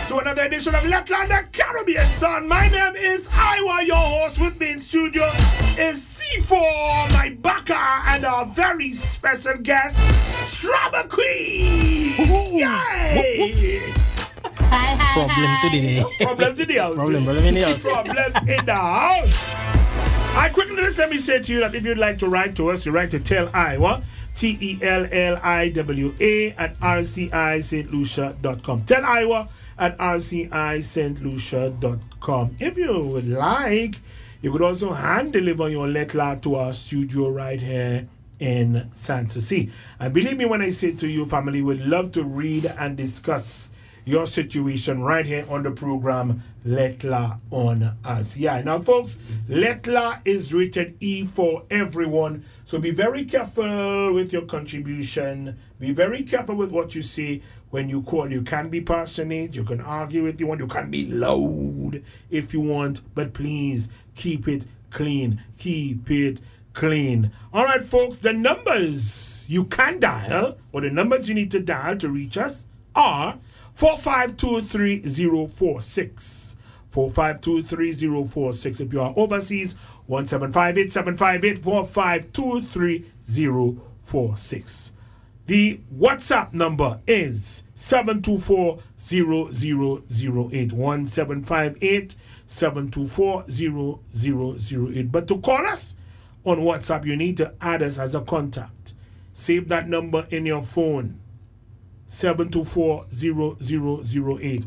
to another edition of Letland, the Caribbean Sun. My name is Iwa, your host. With me in studio is C4, my baka, and our very special guest, Shrubber Queen. Yay! Hi. Problem today. Problems in the house. Problem in the house. Problems in the house. I quickly just let me say to you that if you'd like to write to us, you write to Tell Iowa, TELLIWA at rcistlucia.com. Tell Iowa at rcistlucia.com. If you would like, you could also hand deliver your letter to our studio right here in Sanssouci. And believe me when I say to you, family, we'd love to read and discuss your situation right here on the program Letla on RCI. Now, folks, Letla is rated E for everyone, so be very careful with your contribution. Be very careful with what you say when you call. You can be passionate, you can argue if you want, you can be loud if you want, but please keep it clean. Keep it clean. All right, folks, the numbers you can dial, or the numbers you need to dial to reach us are 4523046. 4523046. If you are overseas, 1-758-758-4523046. The WhatsApp number is 724-0008. 1-758-724-0008. But to call us on WhatsApp, you need to add us as a contact. Save that number in your phone. 724-0008.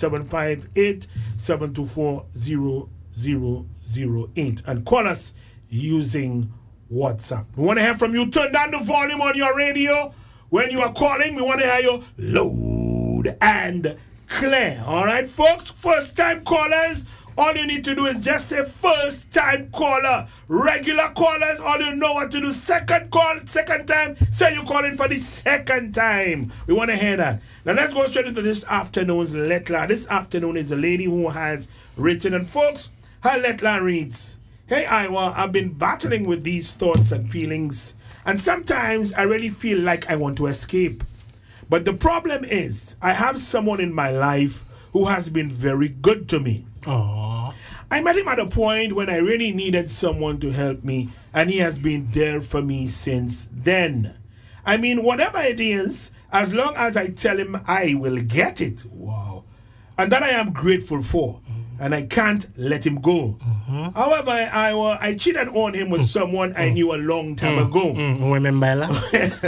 1-758-724-0008. And call us using WhatsApp. We want to hear from you. Turn down the volume on your radio. When you are calling, we want to hear you loud and clear. All right, folks? First time callers, all you need to do is just say first time caller. Regular callers, all you know what to do. Second time, say you're calling for the second time. We want to hear that. Now let's go straight into this afternoon's letter. This afternoon is a lady who has written, and folks, her letter reads, "Hey Iowa, I've been battling with these thoughts and feelings, and sometimes I really feel like I want to escape. But the problem is, I have someone in my life who has been very good to me. Aww. I met him at a point when I really needed someone to help me, and he has been there for me since then. I mean, whatever it is, as long as I tell him I will get it. Wow. And that I am grateful for, and I can't let him go. However, I cheated on him with someone I knew a long time ago. Remember that?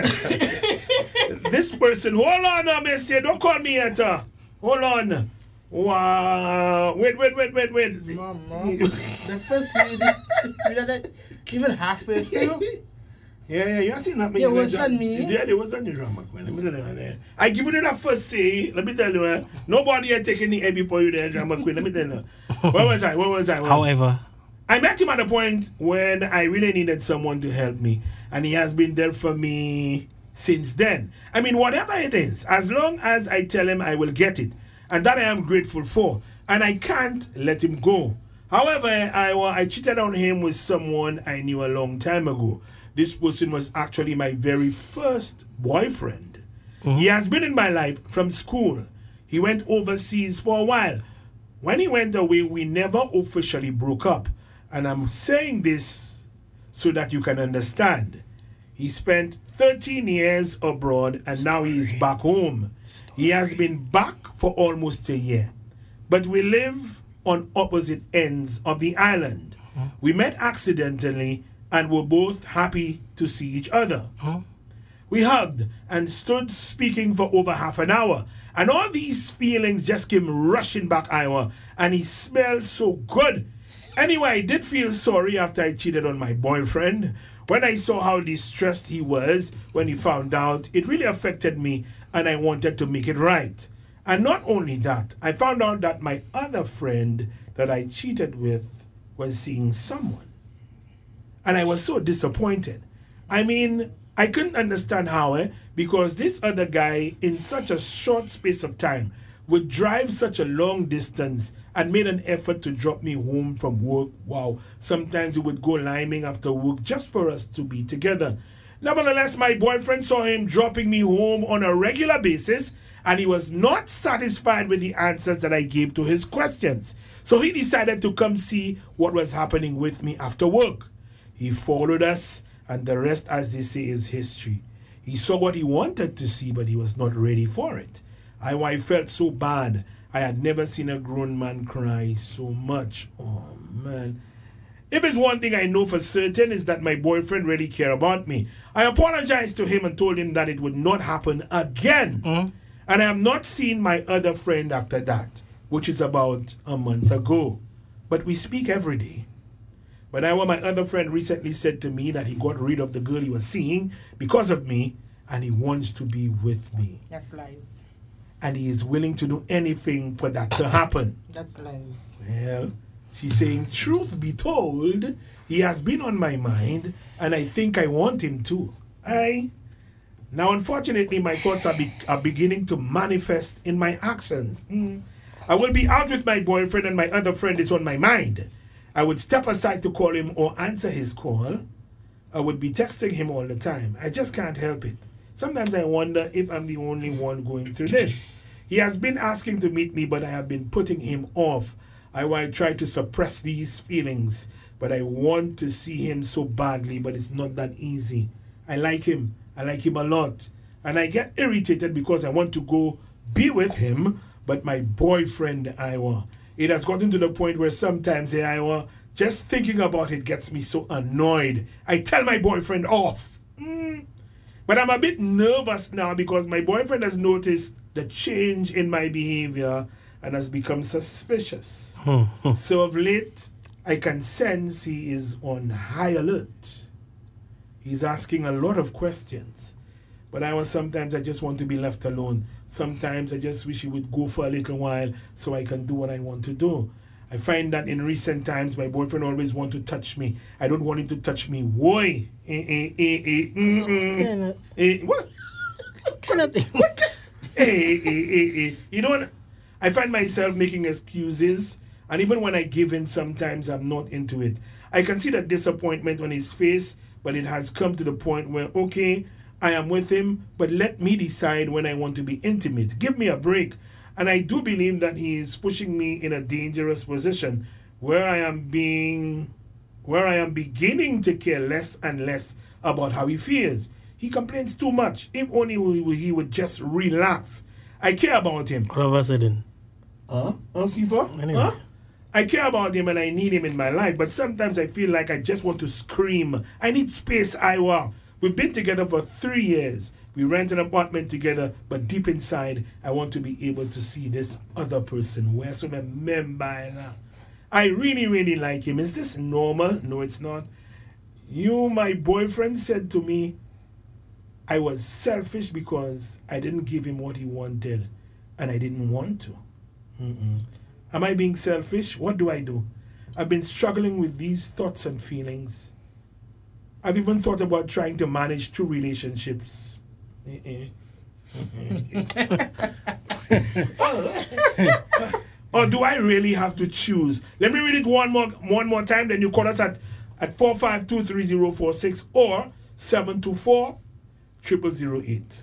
This person, hold on, Messi, don't call me yet. Hold on. Wow. Wait. Mama. The first lady, even halfway through. Yeah, you have seen that. Yeah, it wasn't me. Yeah, it wasn't the drama queen. Let me tell you. I give you that first say. Let me tell you. Nobody had taken the A before you there, drama queen. Let me tell you. Where was I? However, I met him at a point when I really needed someone to help me, and he has been there for me since then. I mean, whatever it is, as long as I tell him I will get it, and that I am grateful for, and I can't let him go. However, I cheated on him with someone I knew a long time ago. This person was actually my very first boyfriend. He has been in my life from school. He went overseas for a while. When he went away, we never officially broke up. And I'm saying this so that you can understand. He spent 13 years abroad, and now he is back home. He has been back for almost a year. But we live on opposite ends of the island. We met accidentally and were both happy to see each other. We hugged and stood speaking for over half an hour. And all these feelings just came rushing back, Iowa. And he smelled so good. Anyway, I did feel sorry after I cheated on my boyfriend. When I saw how distressed he was when he found out, it really affected me, and I wanted to make it right. And not only that, I found out that my other friend that I cheated with was seeing someone. And I was so disappointed. I mean, I couldn't understand how, because this other guy, in such a short space of time, would drive such a long distance and made an effort to drop me home from work. Wow. Sometimes he would go liming after work just for us to be together. Nevertheless, my boyfriend saw him dropping me home on a regular basis, and he was not satisfied with the answers that I gave to his questions. So he decided to come see what was happening with me after work. He followed us, and the rest, as they say, is history. He saw what he wanted to see, but he was not ready for it. I felt so bad. I had never seen a grown man cry so much. Oh, man. If it's one thing I know for certain is that my boyfriend really cared about me. I apologized to him and told him that it would not happen again. And I have not seen my other friend after that, which is about a month ago. But we speak every day. But my other friend recently said to me that he got rid of the girl he was seeing because of me, and he wants to be with me. That's lies. And he is willing to do anything for that to happen. That's lies. Well, she's saying, truth be told, he has been on my mind, and I think I want him too. Now, unfortunately, my thoughts are beginning to manifest in my actions. I will be out with my boyfriend, and my other friend is on my mind. I would step aside to call him or answer his call. I would be texting him all the time. I just can't help it. Sometimes I wonder if I'm the only one going through this. He has been asking to meet me, but I have been putting him off. I try to suppress these feelings, but I want to see him so badly, but it's not that easy. I like him. I like him a lot. And I get irritated because I want to go be with him, but my boyfriend, it has gotten to the point where sometimes, just thinking about it gets me so annoyed. I tell my boyfriend off. But I'm a bit nervous now because my boyfriend has noticed the change in my behavior and has become suspicious. So of late, I can sense he is on high alert. He's asking a lot of questions. But sometimes I just want to be left alone. Sometimes I just wish he would go for a little while so I can do what I want to do. I find that in recent times, my boyfriend always wants to touch me. I don't want him to touch me. Why? What? Kind of thing. You know what? I find myself making excuses, and even when I give in, sometimes I'm not into it. I can see the disappointment on his face, but it has come to the point where, okay, I am with him, but let me decide when I want to be intimate. Give me a break. And I do believe that he is pushing me in a dangerous position where I am beginning to care less and less about how he feels. He complains too much. If only he would just relax. I care about him. All of a sudden. Sifa? Anyway. I care about him and I need him in my life, but sometimes I feel like I just want to scream. I need space, Iwa. We've been together for 3 years. We rent an apartment together, but deep inside, I want to be able to see this other person. Where so remember, I really, really like him. Is this normal? No, it's not. My boyfriend said to me, I was selfish because I didn't give him what he wanted, and I didn't want to. Am I being selfish? What do I do? I've been struggling with these thoughts and feelings. I've even thought about trying to manage 2 relationships. Or do I really have to choose? Let me read it one more time, then you call us at 452-3046 or 724-0008.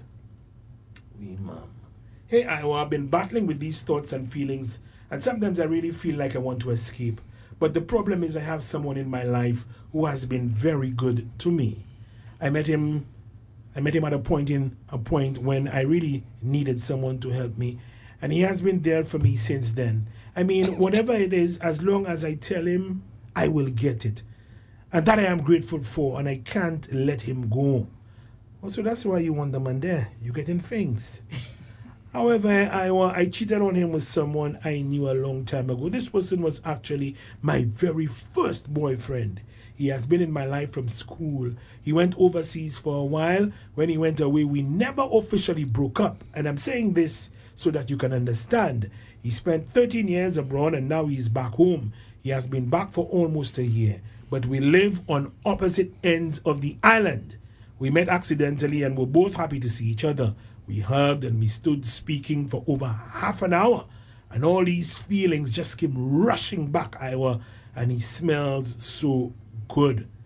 Hey, I've been battling with these thoughts and feelings, and sometimes I really feel like I want to escape. But the problem is I have someone in my life who has been very good to me. I met him at a point when I really needed someone to help me, and he has been there for me since then. I mean, whatever it is, as long as I tell him, I will get it. And that I am grateful for, and I can't let him go. So that's why you want the man there. You're getting things. However, I cheated on him with someone I knew a long time ago. This person was actually my very first boyfriend. He has been in my life from school. He went overseas for a while. When he went away, we never officially broke up. And I'm saying this so that you can understand. He spent 13 years abroad and now he's back home. He has been back for almost a year. But we live on opposite ends of the island. We met accidentally and were both happy to see each other. We hugged and we stood speaking for over half an hour. And all these feelings just came rushing back, and he smells so good.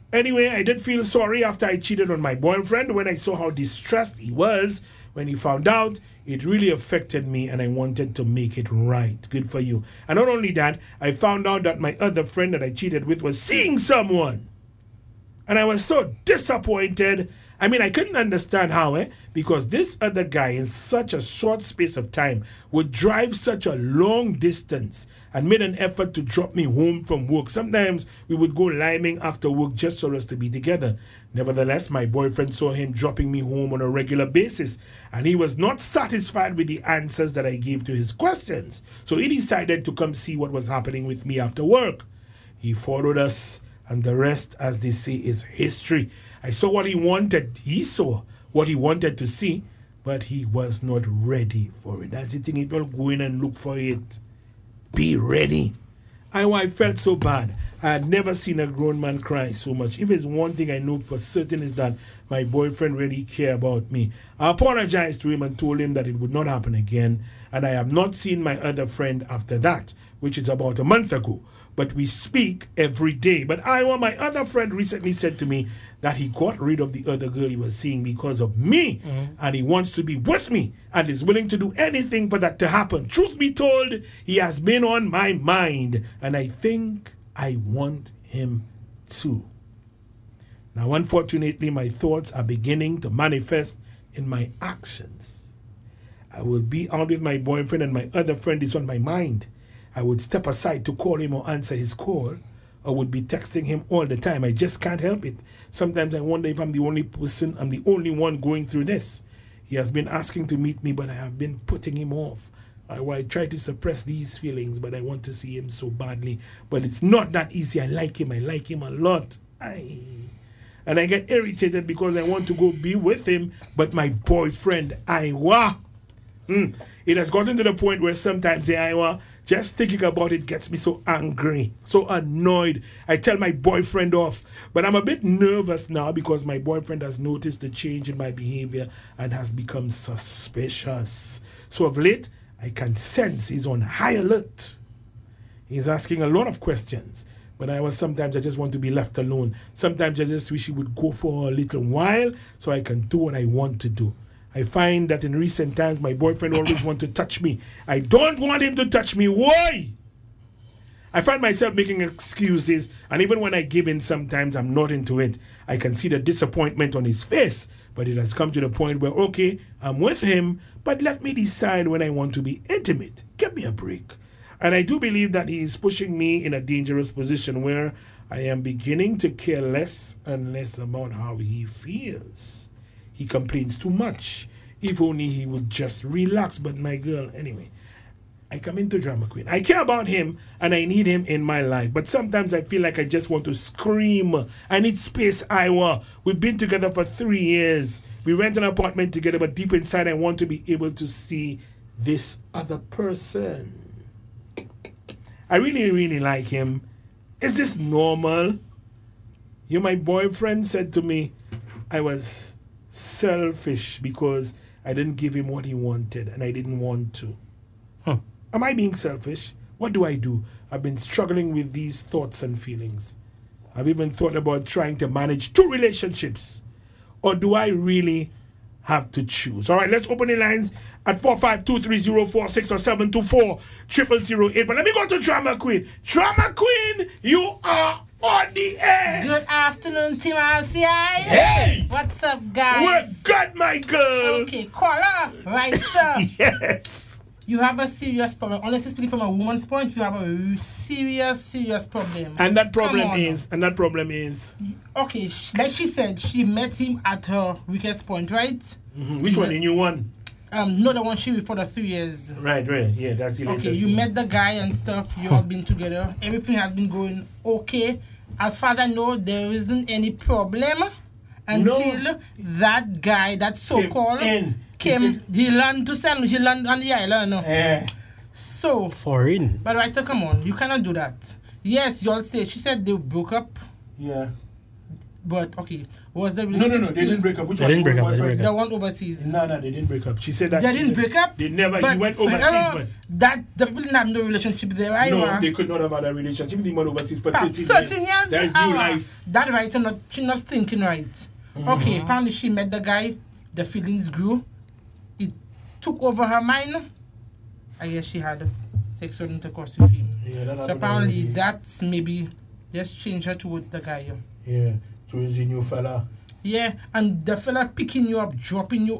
Anyway, I did feel sorry after I cheated on my boyfriend. When I saw how distressed he was when he found out, it really affected me and I wanted to make it right. Good for you. And not only that, I found out that my other friend that I cheated with was seeing someone. And I was so disappointed. I mean, I couldn't understand how, because this other guy in such a short space of time would drive such a long distance and made an effort to drop me home from work. Sometimes we would go liming after work just for us to be together. Nevertheless, my boyfriend saw him dropping me home on a regular basis, and he was not satisfied with the answers that I gave to his questions. So he decided to come see what was happening with me after work. He followed us, and the rest, as they say, is history. I saw what he wanted. He saw what he wanted to see, but he was not ready for it. That's the thing. People go in and look for it. Be ready. I felt so bad. I had never seen a grown man cry so much. If it's one thing I know for certain is that my boyfriend really cared about me. I apologized to him and told him that it would not happen again. And I have not seen my other friend after that, which is about a month ago. But we speak every day. But my other friend recently said to me that he got rid of the other girl he was seeing because of me. And he wants to be with me and is willing to do anything for that to happen. Truth be told, he has been on my mind. And I think I want him too. Now, unfortunately, my thoughts are beginning to manifest in my actions. I will be out with my boyfriend and my other friend is on my mind. I would step aside to call him or answer his call, or would be texting him all the time. I just can't help it. Sometimes I wonder if I'm the only one going through this. He has been asking to meet me, but I have been putting him off. I try to suppress these feelings, but I want to see him so badly. But it's not that easy. I like him a lot. And I get irritated because I want to go be with him, but my boyfriend, it has gotten to the point where sometimes just thinking about it gets me so angry, so annoyed. I tell my boyfriend off. But I'm a bit nervous now because my boyfriend has noticed the change in my behavior and has become suspicious. So of late, I can sense he's on high alert. He's asking a lot of questions. But sometimes I just want to be left alone. Sometimes I just wish he would go for a little while so I can do what I want to do. I find that in recent times, my boyfriend always wants to touch me. I don't want him to touch me. Why? I find myself making excuses, and even when I give in, sometimes I'm not into it. I can see the disappointment on his face, but it has come to the point where, okay, I'm with him, but let me decide when I want to be intimate. Give me a break. And I do believe that he is pushing me in a dangerous position where I am beginning to care less and less about how he feels. He complains too much. If only he would just relax. But my girl, anyway, I come into Drama Queen. I care about him and I need him in my life. But sometimes I feel like I just want to scream. I need space, Iowa. We've been together for 3 years. We rent an apartment together, but deep inside I want to be able to see this other person. I really, really like him. Is this normal? My boyfriend said to me I was selfish because I didn't give him what he wanted and I didn't want to. Am I being selfish? What do I do? I've been struggling with these thoughts and feelings. I've even thought about trying to manage 2 relationships. Or do I really have to choose? All right, let's open the lines at 4523046 or 724-0008. But let me go to Drama Queen. Drama Queen, you are on the air. Good afternoon, Team RCI. Hey! What's up, guys? We're good, my girl. Okay, caller. Right, sir. Yes. You have a serious problem. Honestly speaking, from a woman's point, you have a serious problem. And that problem is... Okay, like she said, she met him at her weakest point, right? Mm-hmm. Which one, the new one? No, the one she with for the 3 years. Right. Yeah, that's the latest. Okay, you met the guy and stuff. You all been together. Everything has been going okay. As far as I know, there isn't any problem until that guy, that so-called, came. He learned on the island. So foreign. But right, so come on, you cannot do that. Yes, y'all say she said they broke up. Yeah. But okay, was the No, relationship they still- didn't break up. Which They one? didn't break Your up, they didn't boyfriend? break The one overseas. No, they didn't break up. She said that They she didn't said break up. They never. But He went overseas, but that the people didn't have no relationship there. Right? no, they could not have had a relationship. He went overseas for 13 years. 13 years. There is new life. That right, she's not thinking right. Okay, apparently she met the guy. The feelings grew. It took over her mind. I guess she had sexual intercourse with him. Yeah, that So happened apparently already. that's maybe just change her towards the guy. Yeah, towards the new fella. Yeah, and the fella picking you up, dropping you.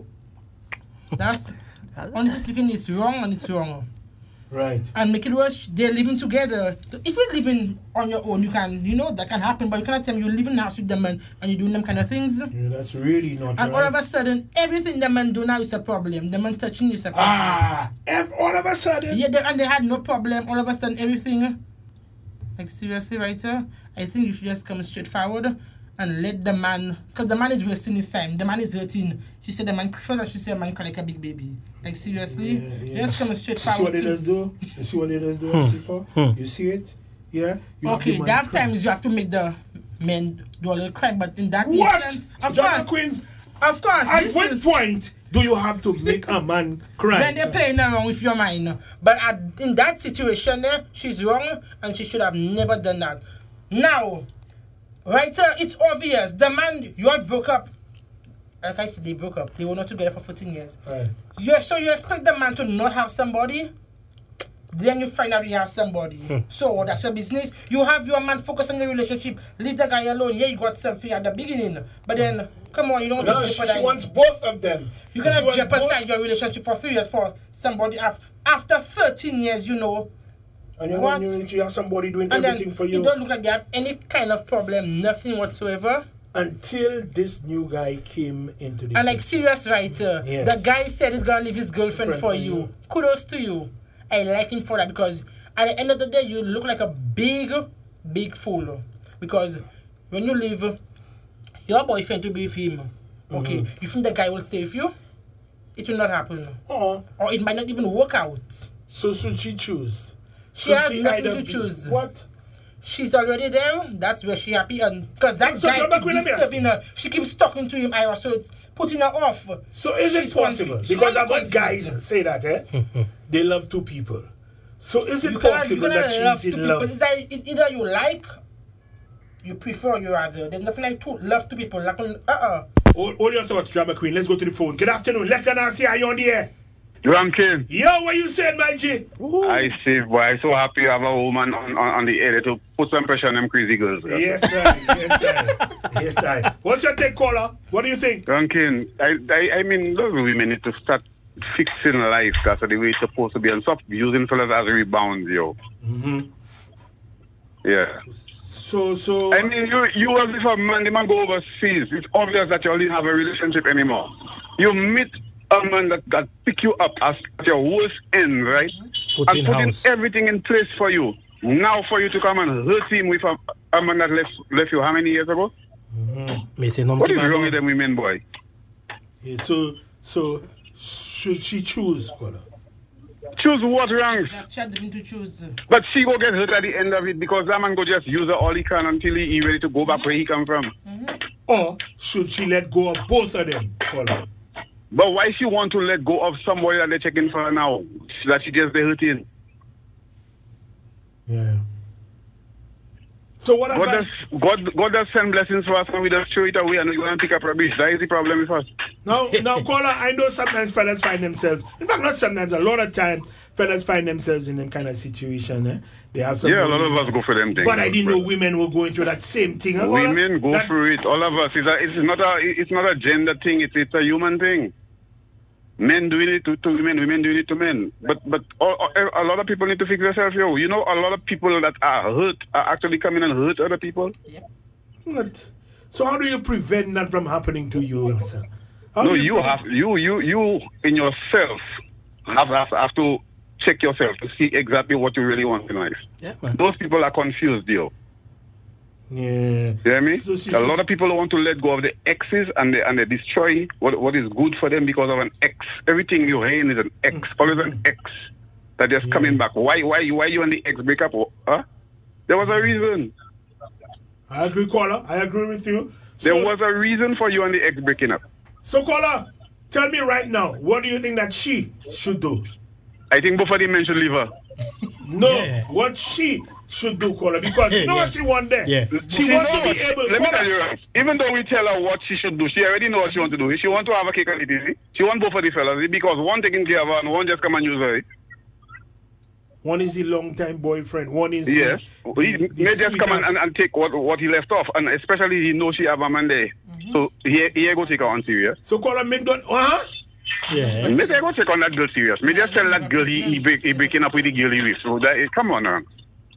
That's honestly speaking, it's wrong and it's wrong. Right. And make it worse, they're living together. If you're living on your own, that can happen, but you cannot tell me you're living in the house with them and you're doing them kind of things. Yeah, that's really not And right. all of a sudden, everything the man do now is a problem. The man touching you is a problem. All of a sudden. Yeah, and they had no problem. All of a sudden, everything. Like, seriously, right, sir? I think you should just come straight forward and let the man, because the man is wasting his time. The man is hurting. She said the man, first she said the man cry like a big baby. Like, seriously? Yeah. Just come straight You see forward. what it does do? You see what it does do, Sipa? You see it? Yeah? You have Okay, the man there are cry. times you have to make the men do a little crime, but in that What? instance, of John course, McQueen, of course, at listen. what point do you have to make a man cry? When they're playing around with your mind. But in that situation there, she's wrong and she should have never done that. Now, right, it's obvious. The man, you all broke up. Like I said, they broke up. They were not together for 14 years. Right. So you expect the man to not have somebody? Then you find out you have somebody. So that's your business. You have your man focus on the relationship. Leave the guy alone. Yeah, you got something at the beginning. But then, come on, you don't want No, to she jeopardize. wants both of them. You She cannot wants jeopardize both. your relationship for 3 years for somebody after 13 years, And you What? want you have somebody doing and then everything for it you. don't look like they have any kind of problem, nothing whatsoever. Until this new guy came into the And like picture. serious writer, Yes. the guy said he's gonna leave his girlfriend Friend for for you. you. Kudos to you. I like him for that because at the end of the day, you look like a big fool. Because when you leave your boyfriend to be with him, okay, you think the guy will stay with you? It will not happen. Oh, Or it might not even work out. so should she choose? She Should has nothing either to be- choose. What? She's already there. That's where she happy, and because that So guy John keeps McQueen, let me ask disturbing her, she keeps talking to him, Ira. So it's putting her off. So is it She's possible? confused. She Because might I've be got confused. guys say that, they love two people. So is it You cannot possible that love she's two in people. love? It's either you like, you prefer, you rather. There's nothing like love two people. Like Hold your thoughts, Drama Queen. Let's go to the phone. Good afternoon. Let us see how you on the air. Rankin, Yo, what you said, my G? I see, boy. I'm so happy you have a woman on the air to put some pressure on them crazy girls. Bro. Yes, sir. Yes, sir. Yes, sir. What's your take, caller? What do you think? Rankin, I mean, those women need to start fixing life. That's the way it's supposed to be, and stop using fellas as rebounds, yo. Yeah. So. I mean, you as if a man, the man go overseas. It's obvious that you only have a relationship anymore. You meet a man that pick you up at your worst end, right? Put in putting house. everything in place for you. Now for you to come and hurt him with a man that left you how many years ago? Me say no What is keep wrong on. with them women, boy? Yeah, so should she choose, caller? Choose what wrong. she had nothing to choose. But she go get hurt at the end of it because that man go just use her all he can until he ready to go back where he come from. Or should she let go of both of them, caller? But why she want to let go of somebody that they're checking for her now? That she just hurting. Yeah. So what advice? God does send blessings for us and we just throw it away and we go and pick up rubbish. That is the problem with us. Now, caller, I know sometimes fellas find themselves, in fact, not sometimes, a lot of time, fellas find themselves in them kind of situation. They have some. Yeah, a lot of us go for them things. But I didn't know women were going through that same thing. Huh, Women go That- through it. All of us. It's not a gender thing. It's a human thing. Men doing it to women, women doing it to men. But a lot of people need to fix themselves, yo. You know, a lot of people that are hurt are actually coming and hurt other people. What? So how do you prevent that from happening to you, sir? How No, do you prevent- have you in yourself have to check yourself to see exactly what you really want in life. Yeah, man. Those people are confused, yo. Yeah. You hear me? So A lot of people want to let go of the exes and they destroy what is good for them because of an ex. Everything you hear is an ex, always an ex that just coming back. Why you and the ex break up? Huh? There was a reason. I agree, caller. I agree with you. There was a reason for you and the ex breaking up. So, caller, tell me right now, what do you think that she should do? I think both of them men should leave her. No, what she should do, caller, because you know what she want there. Yeah. She wants to be able. Let me tell you, even though we tell her what she should do, she already knows what she wants to do. She wants to have a cake and eat it. She wants both of the fellas because one taking care of her and one just come and use her. One is the long-time boyfriend. One is yes. the He may just come and take what he left off, and especially he knows she have a man there. So he go take her on serious. So caller, men don't. Yeah. Maybe I go take on that girl serious. Maybe just tell that girl he breaking up with the girl he with. So that come on, man.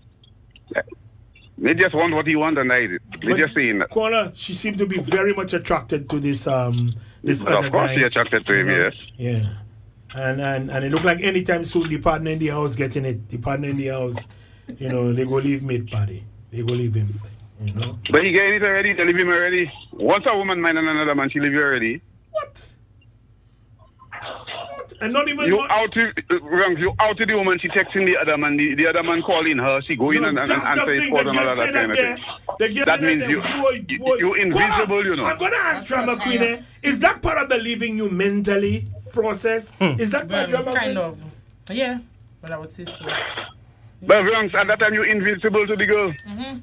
They just want what he want and that is it. They just saying that. Caller, she seemed to be very much attracted to this this other guy. Of course, she attracted to him. Yes. Yeah. And it look like anytime soon the partner in the house getting it. The partner in the house, they go leave mate party. They go leave him. But he getting it already. They leave him already. Once a woman mind another man, she leave you already. What? And not even you outed the woman. She texting the other man. The other man calling her. She go in and answer his phone and all that kind of thing. That means you invisible. I'm gonna ask Drama Queen. Is that part of the leaving you mentally process? Is that part of Drama Queen? Kind of. Yeah, but I would say so. But at that time you invisible to the girl.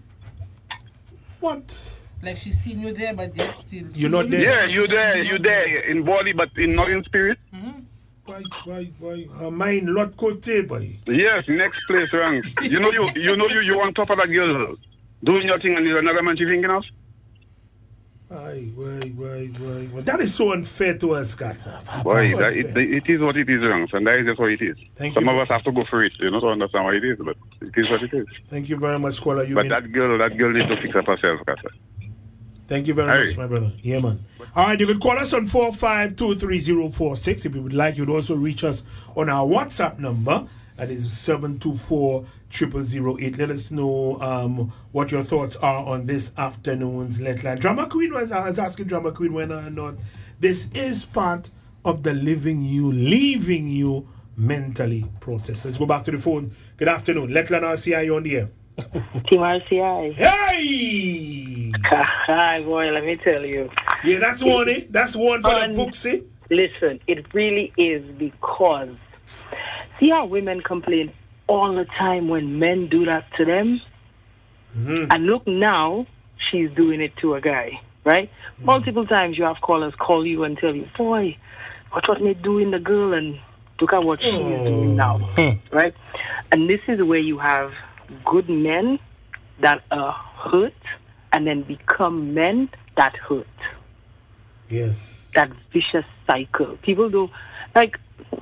What? Like she's seen you there, but yet still. You're not there. Yeah, you're there in body, but not in spirit. Why? Her mind lot côté, boy. Yes, next place wrong. You on top of that girl doing your thing, and there's another man she thinking of. Why? That is so unfair to us, Kasa. Boy, it is what it is, wrong, and that is just what it is. Some of us have to go for it, to understand what it is, but it is what it is. Thank you very much, caller. That girl needs to fix up herself, Kasa. Thank you very much, my brother. Yeah, man. All right, you can call us on 4523046. If you would like, you'd also reach us on our WhatsApp number. That is 724-0008. Let us know what your thoughts are on this afternoon's Letland. Drama Queen was asking Drama Queen whether or not this is part of the leaving you mentally process. Let's go back to the phone. Good afternoon. Letland RCI on the air. Team RCI. Hey! Hi, boy, let me tell you. Yeah, that's one, eh? That's one for the books, eh? Listen, it really is because see how women complain all the time when men do that to them? And look now, she's doing it to a guy, right? Multiple times you have callers call you and tell you, boy, what me doing the girl and look at what she is doing now, right? And this is where you have good men that are hurt and then become men that hurt. Yes. That vicious cycle. People do, like,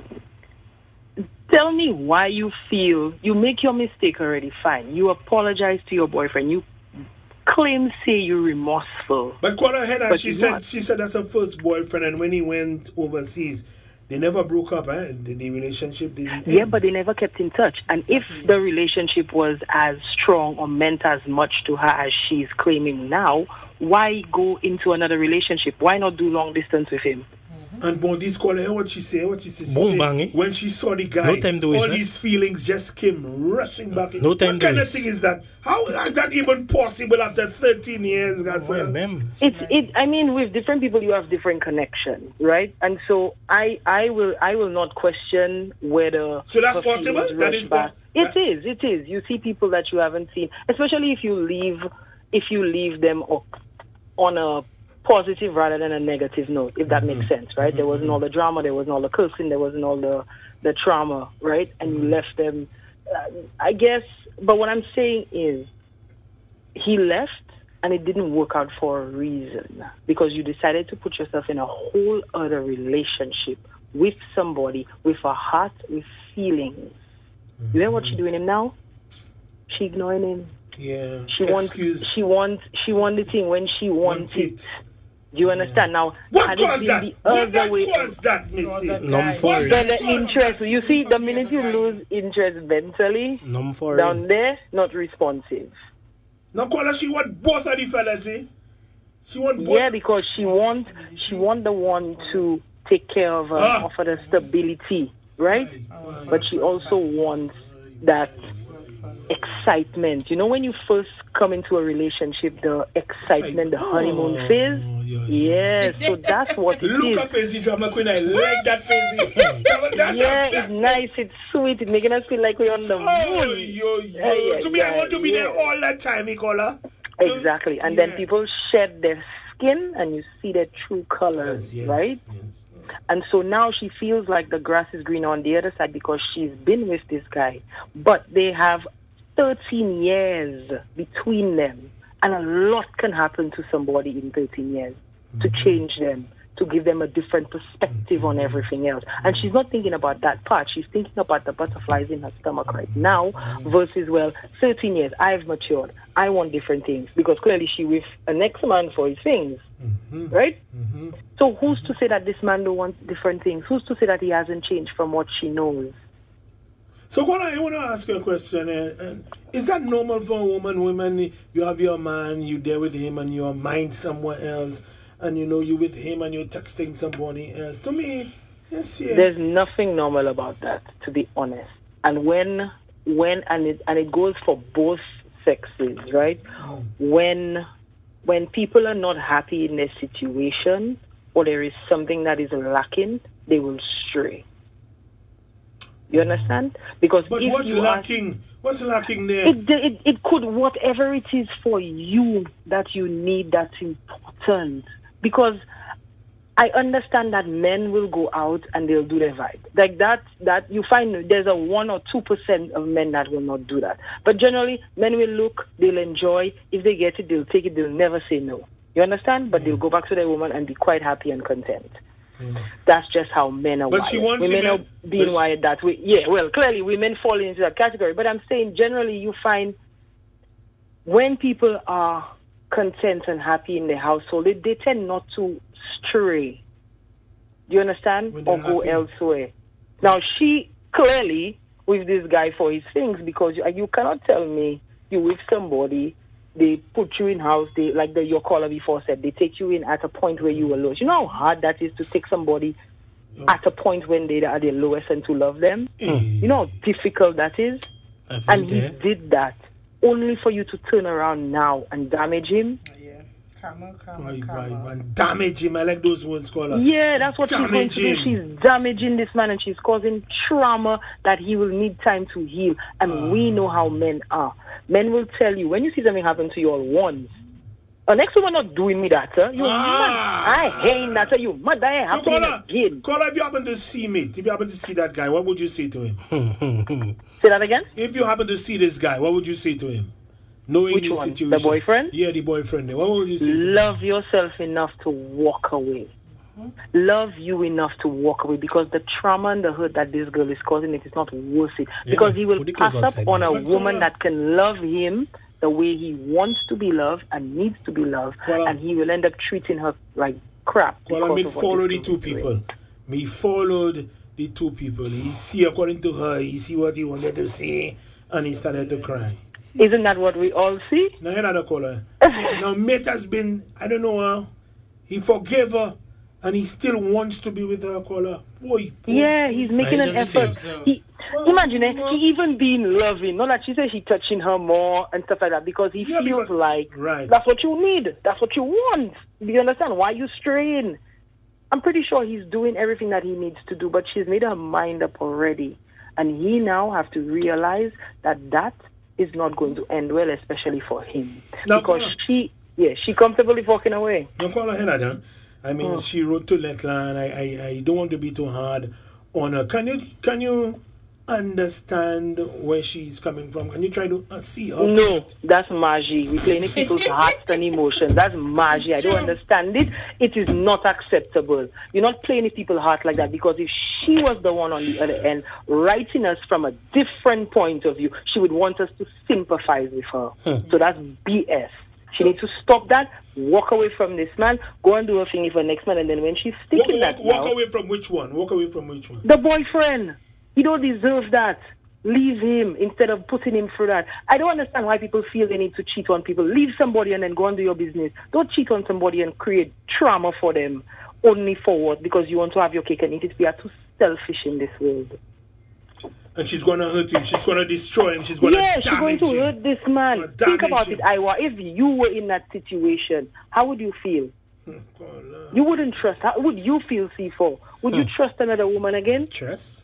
tell me why you feel, you make your mistake already, fine. You apologize to your boyfriend. You say you're remorseful. But call her head and she said that's her first boyfriend, and when he went overseas, they never broke up, eh? The relationship didn't end. Yeah, but they never kept in touch. And if the relationship was as strong or meant as much to her as she's claiming now, why go into another relationship? Why not do long distance with him? And this caller, what she said, when she saw the guy, no time to waste, all these feelings just came rushing back. No time what to kind waste. of thing is that? How is that even possible after 13 years? I mean, with different people, you have different connections, right? And so I will not question whether. So that's possible. That is what. It is. You see people that you haven't seen, especially if you leave them on a positive rather than a negative note, if that makes sense, right? There wasn't all the drama, there wasn't all the cursing, there wasn't all the trauma, right? And you left them, I guess, but what I'm saying is he left and it didn't work out for a reason, because you decided to put yourself in a whole other relationship with somebody, with a heart, with feelings. You know what she's doing him now? She ignoring him. Yeah. She wants the thing when she wants it. Do you understand? Now, what caused that? What caused that, Missy? The interest. You see, the minute you lose interest mentally, down there, not responsive. Now, Kola, she want both of the fellas, eh? She want both. Yeah, because she want the one to take care of her, offer the stability, right? But she also wants that excitement. You know, when you first come into a relationship, the excitement, the honeymoon phase. Yeah, so that's what it is. Look at Faisy Drama Queen. I like that Faisy. It's nice, it's sweet, it's making us feel like we're on the moon. To me, I want to be there all that time, Nicola. Exactly. And then people shed their skin and you see their true colors, right? Yes. And so now she feels like the grass is greener on the other side because she's been with this guy. But they have 13 years between them. And a lot can happen to somebody in 13 years to change them, to give them a different perspective on everything else. And she's not thinking about that part. She's thinking about the butterflies in her stomach right now versus, 13 years, I've matured. I want different things. Because clearly she with an ex-man for his things, right? So who's to say that this man don't want different things? Who's to say that he hasn't changed from what she knows? So, I want to ask you a question. Is that normal for a woman? Women, you have your man, you there with him, and your mind somewhere else, and you with him, and you're texting somebody else. To me, yes, yeah. There's nothing normal about that, to be honest. And when it goes for both sexes, right? When people are not happy in their situation, or there is something that is lacking, they will stray. You understand? But what's lacking? What's lacking there? It could, whatever it is for you that you need, that's important. Because I understand that men will go out and they'll do their vibe. Like that you find there's a 1 or 2% of men that will not do that. But generally, men will look, they'll enjoy. If they get it, they'll take it, they'll never say no. You understand? But they'll go back to their woman and be quite happy and content. That's just how men are wired. Women are being wired that way. Yeah, well, clearly women fall into that category. But I'm saying generally you find when people are content and happy in their household, they tend not to stray. Do you understand? Or go elsewhere. Now, she clearly with this guy for his things, because you cannot tell me you with somebody, they put you in house, your caller before said, they take you in at a point where you were low. You know how hard that is to take somebody at a point when they are their lowest and to love them? You know how difficult that is? And he did that only for you to turn around now and damage him. And damage him. I like those words, caller. Yeah, that's what she's going to do. She's damaging this man and she's causing trauma that he will need time to heal. And we know how men are. Men will tell you, when you see something happen to you all once, next woman not doing me that, sir. You mad. I hate that, sir. You mad. That ain't happening again. Caller, if you happen to see me, if you happen to see that guy, what would you say to him? Say that again? If you happen to see this guy, what would you say to him? Knowing Which this one? situation. The boyfriend? Yeah, the boyfriend. What would you say to Love yourself enough to walk away. Love you enough to walk away, because the trauma and the hurt that this girl is causing, it is not worth it. Because he will pass up on a woman that can love him the way he wants to be loved and needs to be loved, and he will end up treating her like crap. Well, I follow the two people. Me followed the two people. He see, according to her, he see what he wanted to see, and he started to cry. Isn't that what we all see? No, you're not a caller. Now, mate has been, I don't know, he forgave her, and he still wants to be with her, caller. Boy. Yeah, he's making an effort. So. Imagine it, he even being loving. Not that she says she's touching her more and stuff like that, because he feels like that's what you need. That's what you want. Do you understand? Why are you straying? I'm pretty sure he's doing everything that he needs to do, but she's made her mind up already. And he now have to realize that is not going to end well, especially for him. Now, because she comfortably walking away. No, call her Henna. I mean, she wrote to Letla, and I don't want to be too hard on her. Can you understand where she's coming from? Can you try to see her? No, that's magie. We're playing people's hearts and emotions. That's magie. I don't understand it. It is not acceptable. You're not playing people's heart like that, because if she was the one on the other end writing us from a different point of view, she would want us to sympathize with her. So that's BS. She needs to stop that, walk away from this man, go and do her thing with her next man, and then when she's sticking walk away from which one? Walk away from which one? The boyfriend. He don't deserve that. Leave him instead of putting him through that. I don't understand why people feel they need to cheat on people. Leave somebody and then go and do your business. Don't cheat on somebody and create trauma for them only for what? Because you want to have your cake and eat it. We are too selfish in this world. And she's going to hurt him. She's going to destroy him. She's going to damage him. she's going to hurt this man. Think about it, Iwa. If you were in that situation, how would you feel? You wouldn't trust. How would you feel, C4? Would you trust another woman again? Trust?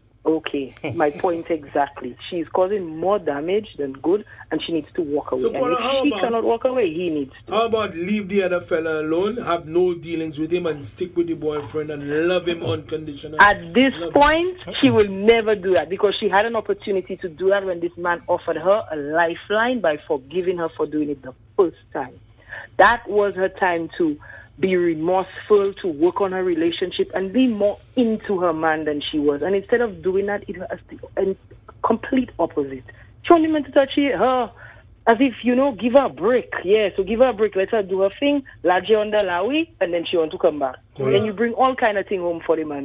Okay, my point exactly. She's causing more damage than good, and she needs to walk away. So, and if she cannot walk away, he needs to. How about leave the other fella alone, have no dealings with him, and stick with the boyfriend and love him unconditionally? At this point, she will never do that because she had an opportunity to do that when this man offered her a lifeline by forgiving her for doing it the first time. That was her time to be remorseful, to work on her relationship, and be more into her man than she was. And instead of doing that, it was a complete opposite. She only meant to touch her as if, give her a break. Yeah, so give her a break. Let her do her thing, lodge her under Lawi, and then she want to come back. And you bring all kind of thing home for the man.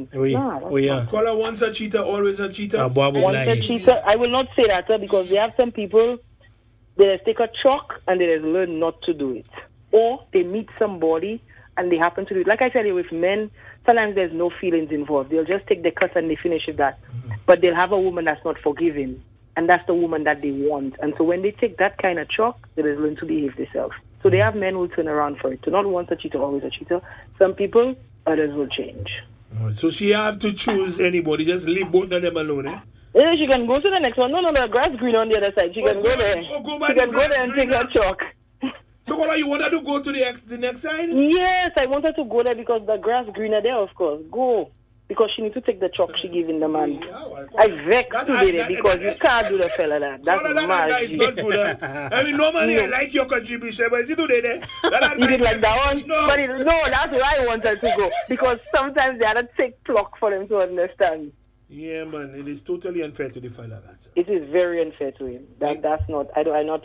Call her once a cheater, always a cheater. Once a cheater. I will not say that, because we have some people, they just take a chalk and they just learn not to do it. Or they meet somebody and they happen to do it. Like I tell you, with men, sometimes there's no feelings involved. They'll just take the cut and they finish with that. But they'll have a woman that's not forgiving, and that's the woman that they want. And so when they take that kind of chalk, they just learn to behave themselves. So they have men who turn around for it. So not once a cheater, always a cheater. Some people, others will change. So she have to choose anybody. Just leave both of them alone, eh? Yeah, she can go to the next one. No, the grass green on the other side. She can go there. She can go there and take her chalk. So what you want her to go to the next side? Yes, I want her to go there because the grass greener there, of course. Go. Because she needs to take the chalk she giving the man. I vex today because you can't do the fella that. That's that is not good. I mean, normally I like your contribution, but is it today? You did like that one? No. But that's where I want her to go. Because sometimes they have to take pluck for them to understand. Yeah, man, it is totally unfair to the fella. It is very unfair to him. That's not. I'm not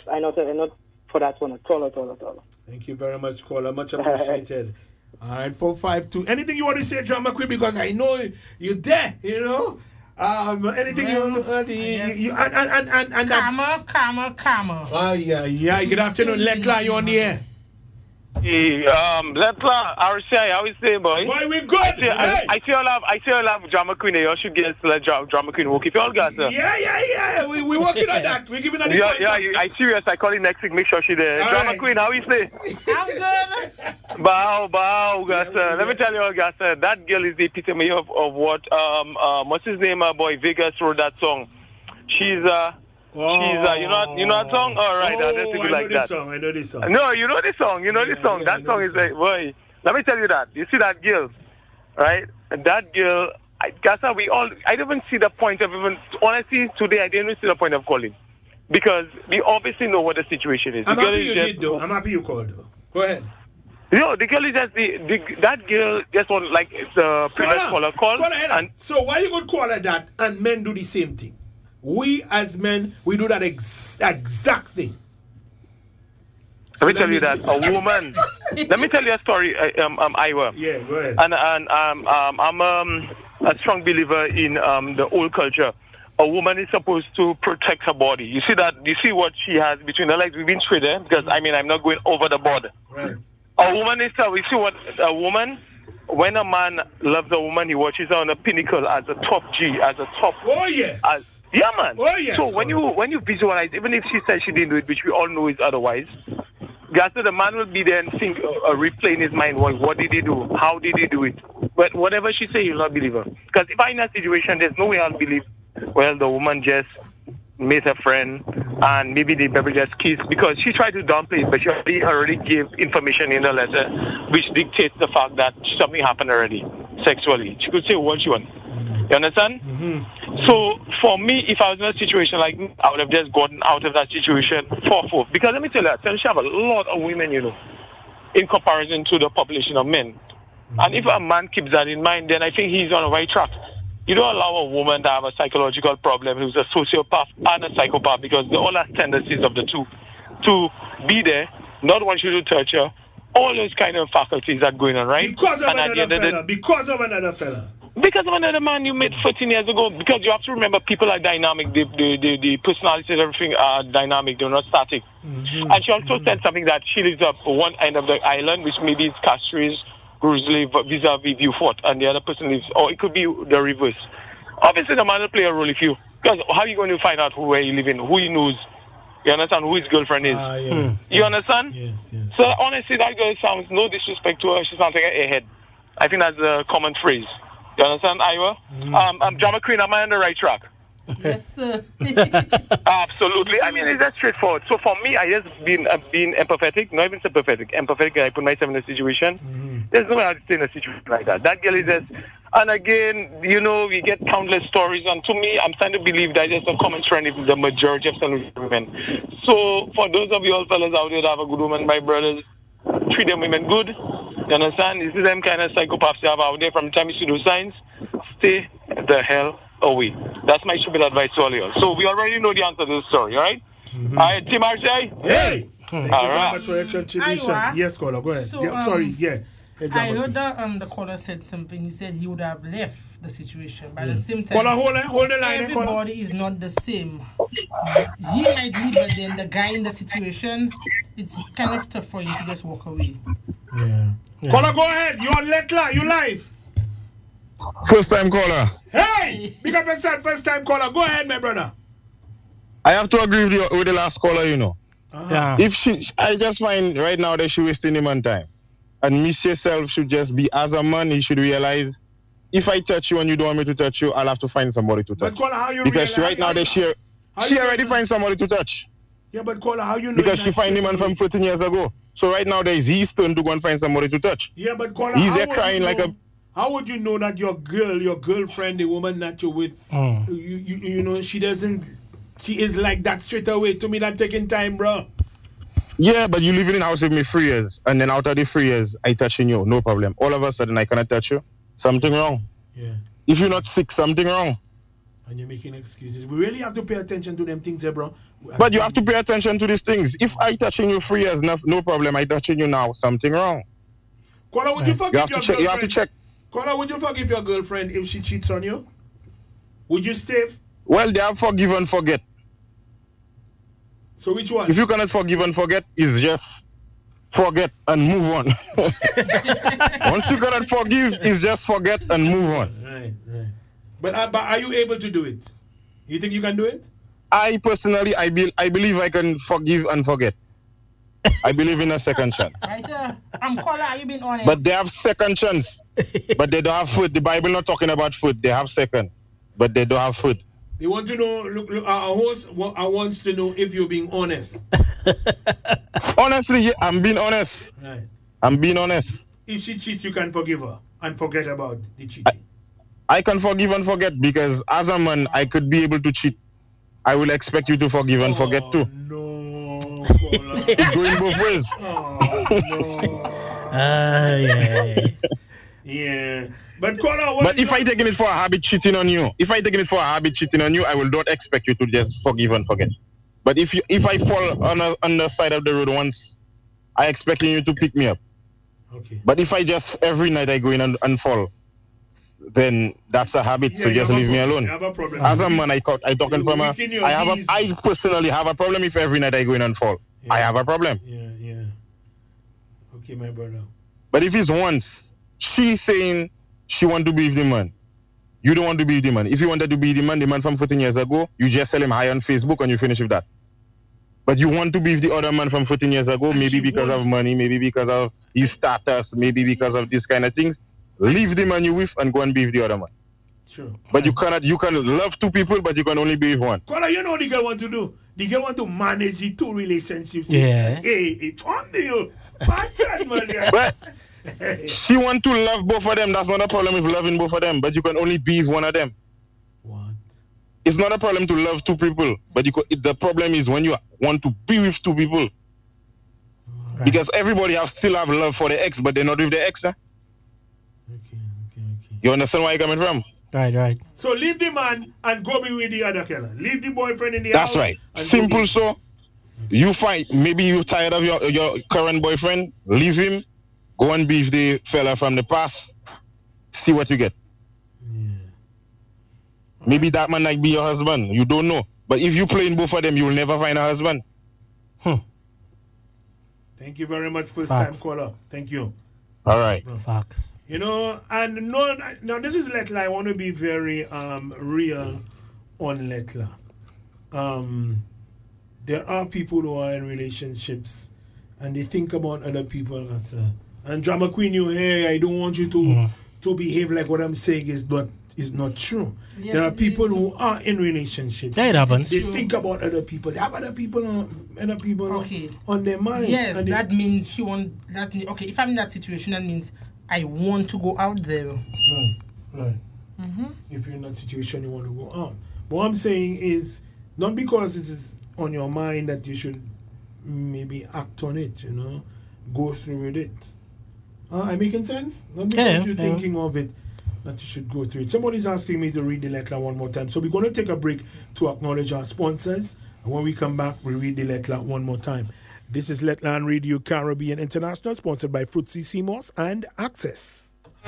for that one at all. Thank you very much, caller. Much appreciated. All right, 452. Anything you want to say, Drama Queen? Because I know you're there. Anything Karma. Yeah. Good afternoon, Letla. You on the air? Letla, RCI, how is it, boy? Boy, we good. I see all have Drama Queen. You should get Drama Queen work. If you all got Yeah. We working on that. We're giving her the points. I serious. I call you next week. Make sure she there. All Drama right. Queen, how is it? I'm good. Bow, Gasa. Let me tell you all, Gasa. That girl is the epitome of what what's his name, boy? Vegas wrote that song. She's you know that song? All right, I know this song. No, you know this song. That song is like, boy. Let me tell you that. You see that girl, right? And that girl, I don't even see the point of even. Honestly, today I didn't even see the point of calling, because we obviously know what the situation is. I'm happy you did, though. I'm happy you called, though. Go ahead. The girl is just that girl just want like the previous caller called. And so why you gonna call her that? And men do the same thing. We as men, we do that exact thing. Let me tell you that a woman. Let me tell you a story, Iwa. Yeah, go ahead. And I'm a strong believer in the old culture. A woman is supposed to protect her body. You see that? You see what she has between her legs? We've been straight there because I'm not going over the border. Right. A woman is. We see what a woman. When a man loves a woman, he watches her on a pinnacle as a top G, as a top. Oh yes. Yeah, man. Oh yes. So when you visualize, even if she said she didn't do it, which we all know is otherwise, the man will be there and think, replay in his mind, what did he do? How did he do it? But whatever she say, you'll not believe her. Because if I'm in a situation, there's no way I'll believe. Well, the woman just met a friend and maybe they just kissed, because she tried to downplay it, but she already gave information in the letter which dictates the fact that something happened already sexually. She could say what she wants. You understand? Mm-hmm. So for me, if I was in a situation like me, I would have just gotten out of that situation for. Because let me tell you, she have a lot of women, in comparison to the population of men. Mm-hmm. And if a man keeps that in mind, then I think he's on the right track. You don't allow a woman to have a psychological problem who's a sociopath and a psychopath, because they all have tendencies of the two to be there, not want you to touch her. All those kind of faculties are going on, right? Because of another fella. Because of another man you met 14 years ago. Because you have to remember, people are dynamic. The personalities and everything are dynamic. They're not static. Mm-hmm. And she also said something that she lives up one end of the island, which maybe is Castries, Grizzly, vis-a-vis Beaufort, and the other person lives, or it could be the reverse. Obviously, the man will play a role if you Because how are you going to find out where he living, who he knows? You understand who his girlfriend is? Yes, you understand? Yes. So honestly, that girl sounds no disrespect to her. She sounds like an airhead. I think that's a common phrase. You understand, Iowa? Drama Queen, am I on the right track? Yes, sir. Absolutely. I mean, it's that straightforward. So for me, I just been empathetic, not even sympathetic. Empathetic, I put myself in a situation. There's no way I'd stay in a situation like that. That girl is just, and again, you know, we get countless stories, and to me, I'm starting to believe that just a common trend in the majority of Salute women. So for those of you all fellas out there that have a good woman, my brothers, treat them women good. You understand? This is them kind of psychopaths you have out there. From the time you see those signs, stay the hell away. That's my stupid advice to all of you. So we already know the answer to this story, all right? All right, Tim Marseille? Hey! Thank you All very right. much for your contribution. Iowa. Yes, caller, go ahead. So, I heard that the caller said something. He said he would have left the situation. But at the same time, Caller, hold the line. Caller. everybody is not the same. He might leave, but then the guy in the situation, it's kind of tough for him to just walk away. Yeah. Caller, go ahead. You're on Letla. You live. First time caller. Hey! Big up yourself, first time caller. Go ahead, my brother. I have to agree with the last caller, you know. Yeah. I just find right now that she wasting him on time. And Miss yourself should just be, as a man, you should realize, if I touch you and you don't want me to touch you, I'll have to find somebody to touch. But caller, how you because realize, right now she already find somebody to touch. Yeah, but caller, how you know? Because she find him from 14 years ago. So right now there is his turn to go and find somebody to touch. Yeah, but caller, he's there crying like a. How would you know that your girlfriend, the woman that you're with, you know, she is like that straight away? To me, that taking time, bro. Yeah, but you living in the house with me 3 years, and then out of the 3 years, I touching you, no problem. All of a sudden, I cannot touch you. Something wrong. Yeah. If you're not sick, something wrong. And you're making excuses. We really have to pay attention to them things, bro. But you have to pay attention to these things. If I touching you 3 years, no problem. I touching you now, something wrong. Caller, would you forgive your girlfriend? You have to check. Caller, would you forgive your girlfriend if she cheats on you? Would you stay? Well, they have forgive and forget. So which one? If you cannot forgive and forget, it's just forget and move on. Once you cannot forgive, it's just forget and move on. Right. But are you able to do it? You think you can do it? I personally, I believe I can forgive and forget. I believe in a second chance. Right, sir. Caller, are you being honest? But they have second chance. But they don't have food. The Bible not talking about food. They have second. But they don't have food. They want to know, look, our host wants to know if you're being honest. Honestly, yeah, I'm being honest. Right. I'm being honest. If she cheats, you can forgive her and forget about the cheating. I can forgive and forget because as a man, I could be able to cheat. I will expect you to forgive and forget too. No. It's going both ways. No. Yeah. But caller, but if I taking it for a habit cheating on you, I will not expect you to just forgive and forget. But if I fall on the side of the road once, I expecting you to pick me up. Okay. But if I just every night I go in and fall, then that's a habit. So just leave me alone. Have a problem. As a man, I talking from I personally have a problem if every night I go in and fall. Yeah. I have a problem. Yeah. Okay, my brother. But if it's once, she saying she want to be with the man, you don't want to be with the man. If you wanted to be the man from 14 years ago, you just tell him hi on Facebook and you finish with that. But you want to be with the other man from 14 years ago, maybe because of money, maybe because of his status, maybe because of these kind of things. Leave the man you with and go and be with the other man. Sure. But you can love two people, but you can only be with one. Caller, you know what the girl want to do? The girl want to manage the two relationships. Yeah. Hey, it's on you. Pattern, man. But she want to love both of them. That's not a problem with loving both of them, but you can only be with one of them. What? It's not a problem to love two people, but the problem is when you want to be with two people. Right. Because everybody still have love for the ex, but they're not with the ex. Okay. You understand where I'm coming from? Right. So leave the man and go be with the other killer. Leave the boyfriend in the house. That's right. Simple so. Okay. You find, maybe you're tired of your current boyfriend, leave him, go and be with the fella from the past, see what you get. Yeah. Maybe that man might be your husband. You don't know. But if you play in both of them, you will never find a husband. Thank you very much, first time caller. Thank you. All right. Facts. You know, and no, this is Letla. I want to be very real on Letla. There are people who are in relationships and they think about other people and Drama Queen, you here, I don't want you to behave like what I'm saying is not true. Yes, there are people who are in relationships. Yeah, it happens. They think about other people. They have other people on their mind. Yes, and that means she want that. Okay, if I'm in that situation, that means I want to go out there. Right. Mm-hmm. If you're in that situation, you want to go out. But what I'm saying is not because it is on your mind that you should maybe act on it. Go through with it. Am I making sense? Not because you're thinking of it, that you should go through it. Somebody's asking me to read the letter one more time. So we're going to take a break to acknowledge our sponsors. And when we come back, we read the letter one more time. This is Letland Radio Caribbean International, sponsored by Fruitsy CMOS and Access.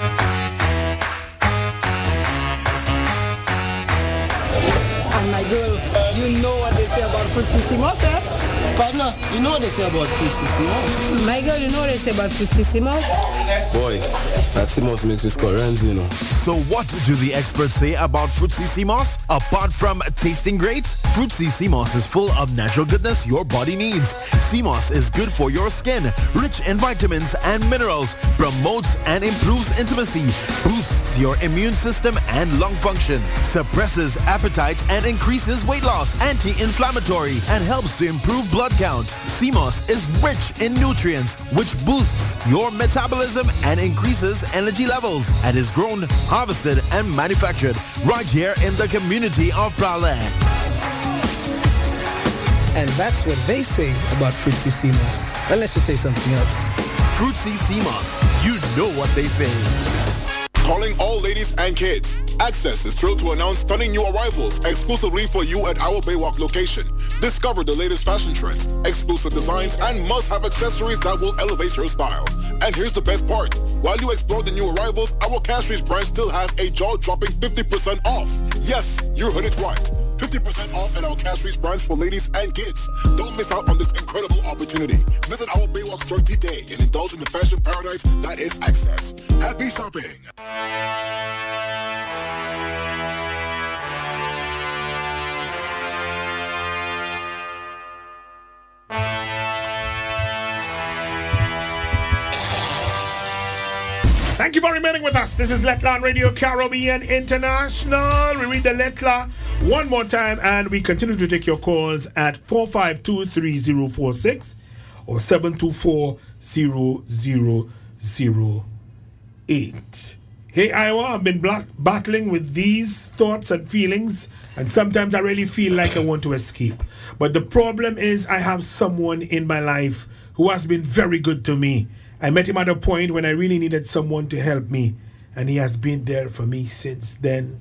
And my girl, you know what they say about Fruitsy CMOS, eh? Partner, you know what they say about Fruitsy CMOS? My girl, you know what they say about Fruitsy CMOS? Boy, that CMOS makes me score runs, So what do the experts say about Fruitsy CMOS? Apart from tasting great, Fruitsy CMOS is full of natural goodness your body needs. CMOS is good for your skin, rich in vitamins and minerals, promotes and improves intimacy, boosts your immune system and lung function, suppresses appetite and increases weight loss, anti-inflammatory, and helps to improve blood count. CMOS is rich in nutrients, which boosts your metabolism and increases energy levels, and is grown, harvested, and manufactured right here in the community of Praslin. And that's what they say about Fruitsy CMOS. Unless you say something else. Fruitsy CMOS. You know what they say. Calling all ladies and kids. Access is thrilled to announce stunning new arrivals exclusively for you at our Baywalk location. Discover the latest fashion trends, exclusive designs, and must-have accessories that will elevate your style. And here's the best part. While you explore the new arrivals, our Cashreach brand still has a jaw-dropping 50% off. Yes, you heard it right. 50% off at our Cashreach brands for ladies and kids. Don't miss out on this incredible opportunity. Visit our Baywalk store today and indulge in the fashion paradise that is Access. Happy shopping! Thank you for remaining with us. This is Letland Radio Caribbean International. We read the letter one more time and we continue to take your calls at 452-3046 or 724-0008. Hey, Iowa, I've been battling with these thoughts and feelings, and sometimes I really feel like I want to escape. But the problem is I have someone in my life who has been very good to me. I met him at a point when I really needed someone to help me, and he has been there for me since then.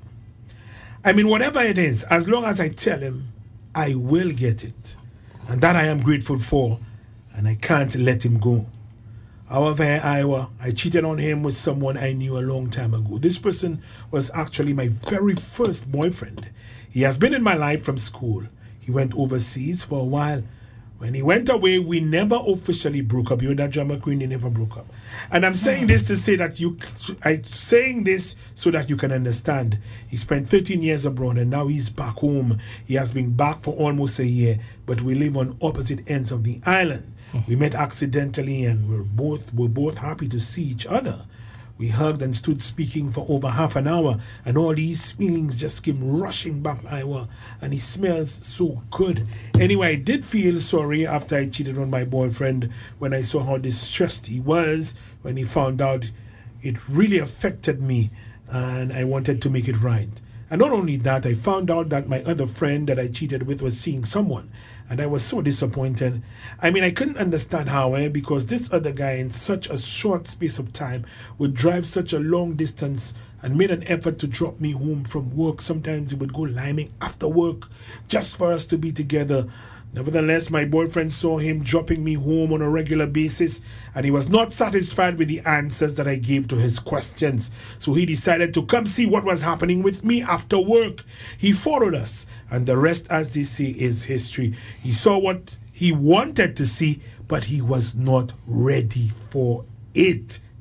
I mean, whatever it is, as long as I tell him, I will get it. And that I am grateful for, and I can't let him go. However, in Iowa, I cheated on him with someone I knew a long time ago. This person was actually my very first boyfriend. He has been in my life from school. He went overseas for a while. When he went away, we never officially broke up. You heard that, Drama Queen, they never broke up. And I'm saying this to say that I'm saying this so that you can understand. He spent 13 years abroad and now he's back home. He has been back for almost a year, but we live on opposite ends of the island. We met accidentally and we're both happy to see each other. We hugged and stood speaking for over half an hour, and all these feelings just came rushing back, Iowa, and he smells so good. Anyway, I did feel sorry after I cheated on my boyfriend when I saw how distressed he was when he found out. It really affected me, and I wanted to make it right. And not only that, I found out that my other friend that I cheated with was seeing someone, and I was so disappointed. I mean, I couldn't understand how, because this other guy in such a short space of time would drive such a long distance and made an effort to drop me home from work. Sometimes he would go liming after work just for us to be together. Nevertheless, my boyfriend saw him dropping me home on a regular basis, and he was not satisfied with the answers that I gave to his questions. So he decided to come see what was happening with me after work. He followed us, and the rest, as they say, is history. He saw what he wanted to see, but he was not ready for it.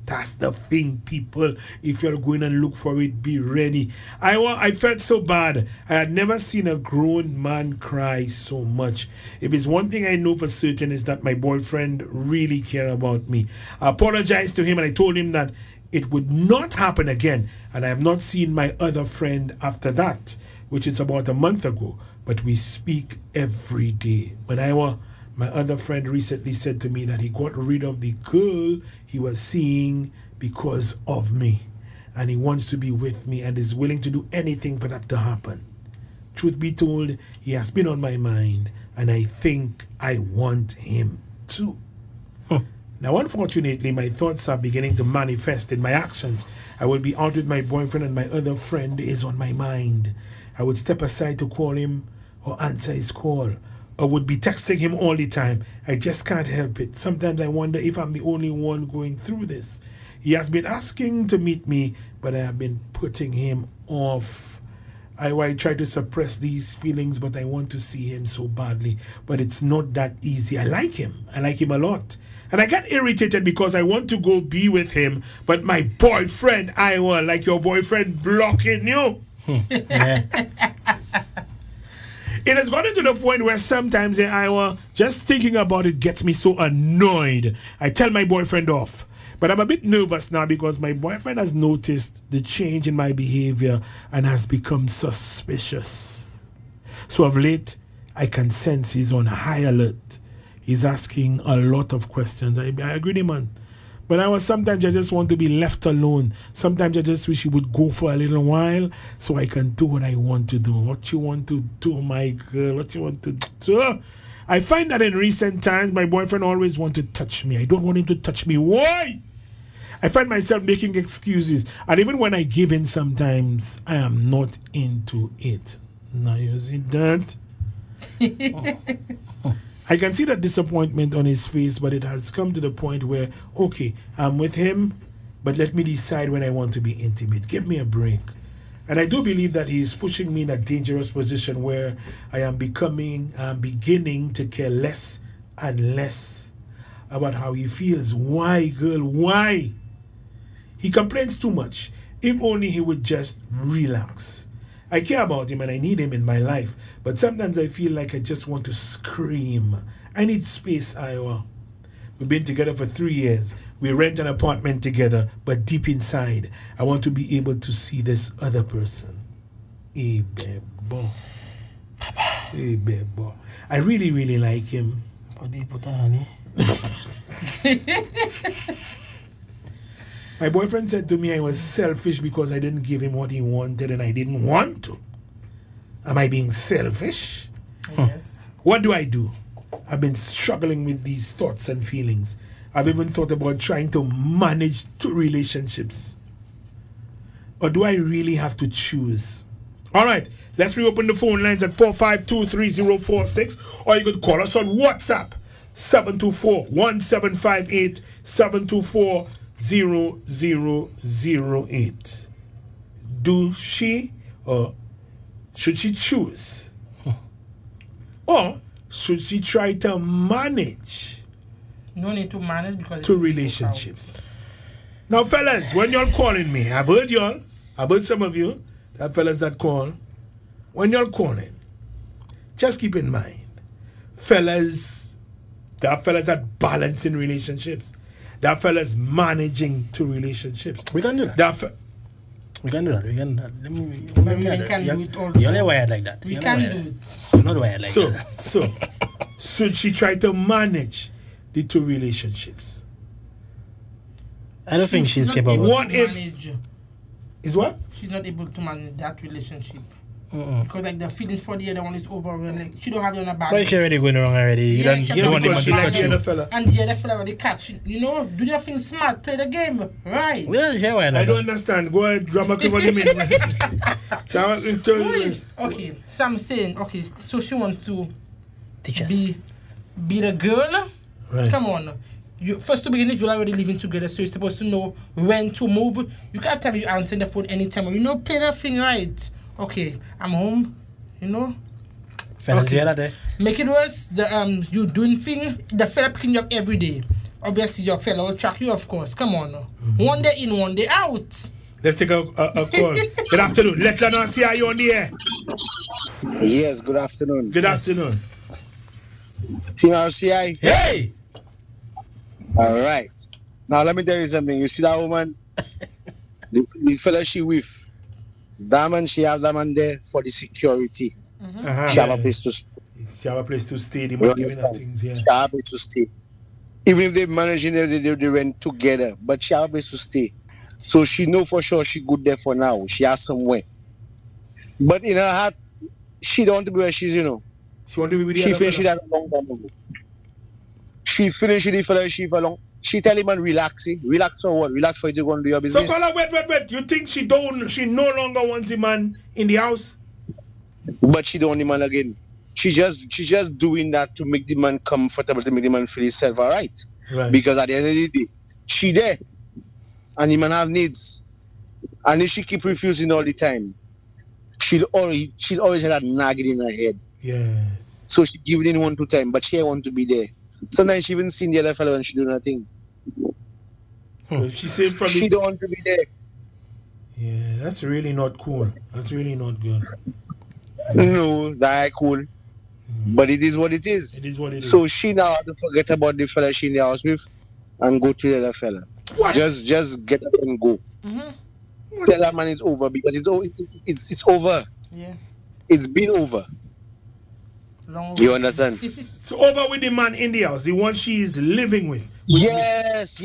That's the thing, people. If you're going and look for it, be ready. I felt so bad. I had never seen a grown man cry so much. If it's one thing I know for certain is that my boyfriend really cared about me. I apologized to him and I told him that it would not happen again. And I have not seen my other friend after that, which is about a month ago. But we speak every day. But my other friend recently said to me that he got rid of the girl he was seeing because of me. And he wants to be with me and is willing to do anything for that to happen. Truth be told, he has been on my mind and I think I want him too. Now, unfortunately, my thoughts are beginning to manifest in my actions. I will be out with my boyfriend and my other friend is on my mind. I would step aside to call him or answer his call. I would be texting him all the time. I just can't help it. Sometimes I wonder if I'm the only one going through this. He has been asking to meet me, but I have been putting him off. I try to suppress these feelings, but I want to see him so badly. But it's not that easy. I like him. I like him a lot. And I get irritated because I want to go be with him, but my boyfriend, like your boyfriend, blocking you. It has gotten to the point where sometimes in Iowa, just thinking about it gets me so annoyed. I tell my boyfriend off. But I'm a bit nervous now because my boyfriend has noticed the change in my behavior and has become suspicious. So of late, I can sense he's on high alert. He's asking a lot of questions. I agree with him, man. But sometimes I just want to be left alone. Sometimes I just wish he would go for a little while so I can do what I want to do. What you want to do, my girl? What you want to do? I find that in recent times, my boyfriend always wants to touch me. I don't want him to touch me. Why? I find myself making excuses. And even when I give in sometimes, I am not into it. Now you see that? I can see that disappointment on his face, but it has come to the point where, okay, I'm with him, but let me decide when I want to be intimate. Give me a break. And I do believe that he is pushing me in a dangerous position where I am beginning to care less and less about how he feels. Why, girl? Why? He complains too much. If only he would just relax. I care about him and I need him in my life, but sometimes I feel like I just want to scream. I need space, Iowa. We've been together for 3 years. We rent an apartment together, but deep inside, I want to be able to see this other person. Hey, bebo. Hey, bebo. I really, really like him. My boyfriend said to me I was selfish because I didn't give him what he wanted and I didn't want to. Am I being selfish? Yes. What do I do? I've been struggling with these thoughts and feelings. I've even thought about trying to manage 2 relationships. Or do I really have to choose? All right, let's reopen the phone lines at 452-3046, or you could call us on WhatsApp, 724-1758, 724-0008. Do she or should she choose? Or should she try to manage? No need to manage because 2 relationships. Now, fellas, when y'all calling me, I've heard y'all, I've heard some of you, that fellas that call, when y'all calling, just keep in mind, fellas, there are fellas that balance in relationships. There are fellas managing 2 relationships. We can do that. We can do that. We can do that. We can do it also. You're not wired like that. We can do it. You're not wired like that. So, should she try to manage the 2 relationships? I don't think she's capable. What if? Is what? She's not able to manage that relationship. Because like the feelings for the other one is overwhelming. Like she don't have it on a bad. But she already going wrong already. You don't want him to touch you. And the other fella already catch. You know, do your thing smart, play the game right. Well, yeah, well, I don't understand. Go ahead, drama queen. What do you mean? Okay, so I'm saying, okay, so she wants to teach us. Be the girl. Right. Come on. You first to begin with, you're already living together, so you're supposed to know when to move. You can't tell me you answer the phone anytime. You know, play the thing right. Okay, I'm home. You know. Venezuela there. Make it worse. You doing thing. The fella picking you up every day. obviously your fellow will track you, of course. Come on now. One day in, one day out. Let's take a call. Good afternoon. Let's know see how you on the air. Yes, good afternoon. Good afternoon. Team RCI. Hey! All right. Now, let me tell you something. You see that woman? the fella she with, that man, she have that man there for the security. She have a place to stay. She have a place to stay. The man giving her things, yeah. She have a place to stay. Even if they managing they rent together, but she have a place to stay. So she know for sure she good there for now. She has somewhere. But in her heart, she don't want to be where she's, you know. She want to be with She finished that a long time ago. She finished the fella she for long. She tell him, man, relax. Relax for what? Relax for you to go and do your business. So, Kola, wait. You think she no longer wants the man in the house? But she don't want the man again. She just doing that to make the man comfortable, to make the man feel himself all right. Because at the end of the day, she there. And the man have needs. And if she keep refusing all the time, she'll always have that nagging in her head. Yes. So she give it in 1-2 times, but she want to be there. Sometimes she even seen the other fellow and she do nothing. She said she don't want to be there. Yeah, that's really not cool. That's really not good. No, that ain't cool. But it is what it is. It is what it is. So she now have to forget about the fella she in the house with and go to the other fella. What? Just get up and go. Tell that man it's over because it's over. Yeah. It's been over. Do you understand? It's over with the man in the house, the one she is living with. Yes.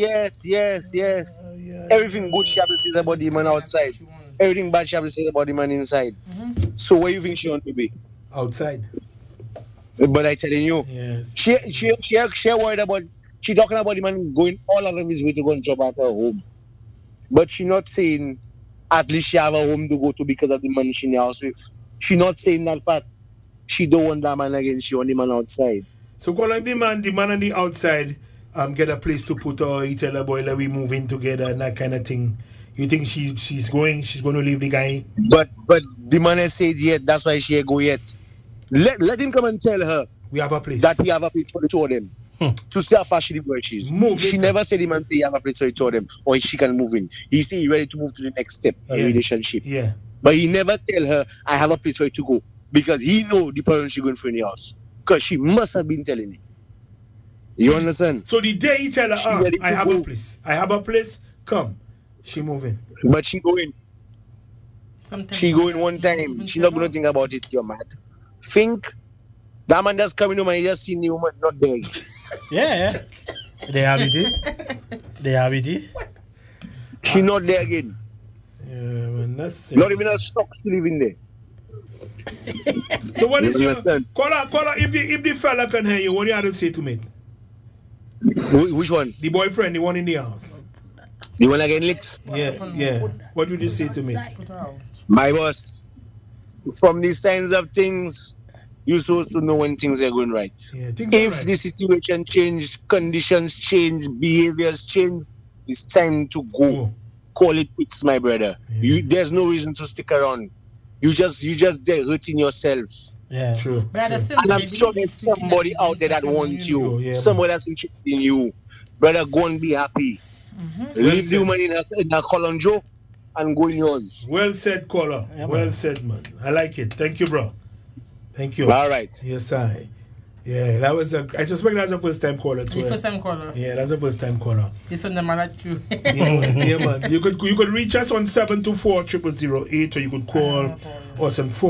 Everything good she have to say about the man outside. Everything bad she have to say about the man inside. So where you think she want to be? Outside. But I telling you, yes. She worried about. She talking about the man going all out of his way to go and job at her home. But she not saying at least she have a home to go to because of the man she in the house with. She not saying that fact. She don't want that man again. She want the man outside. So call the man on the outside get a place to put her. He tell her boy that we move in together and that kind of thing. You think she's going to leave the guy? But the man has said yet. That's why she ain't go yet. Let him come and tell her we have a place. That he have a place for the two of them. To see how far she where she is. She never said the man say he have a place for the two of them or she can move in. He say he ready to move to the next step of the relationship. Yeah. But he never tell her I have a place for you to go. Because he know the problem she going for in the house. Because she must have been telling him. You understand? So the day he tell her, I have a place, come. She moving. But she going. She going one time. She not going to think about it, you're mad. Think. That man just coming home and he just seen the woman not there. Yeah. They have it. She not there again. Yeah, man, that's not even a stock still living there. So what is your caller? If the fella can hear you, what do you have to say to me? Which one? The boyfriend, the one in the house. The one again licks? Yeah. What would you say to me? My boss, from the signs of things, you're supposed to know when things are going right. Yeah, if the situation change, conditions change, behaviors change, it's time to go. Call it quits, my brother. Yeah. There's no reason to stick around. You just there hurting yourself. Yeah, true. And I'm sure there's somebody out there that wants you. Somebody that's interested in you. Brother, go and be happy. Leave the woman in a colonjo and go in yours. Well said, caller. Yeah, well said, man. I like it. Thank you, bro. Thank you. All right. Yes, Yeah, that was I suspect that's a first time caller too. First time caller. Yeah, that's a first time caller. This one the man at you. Yeah, man. You could reach us on 724-0008 or you could call us on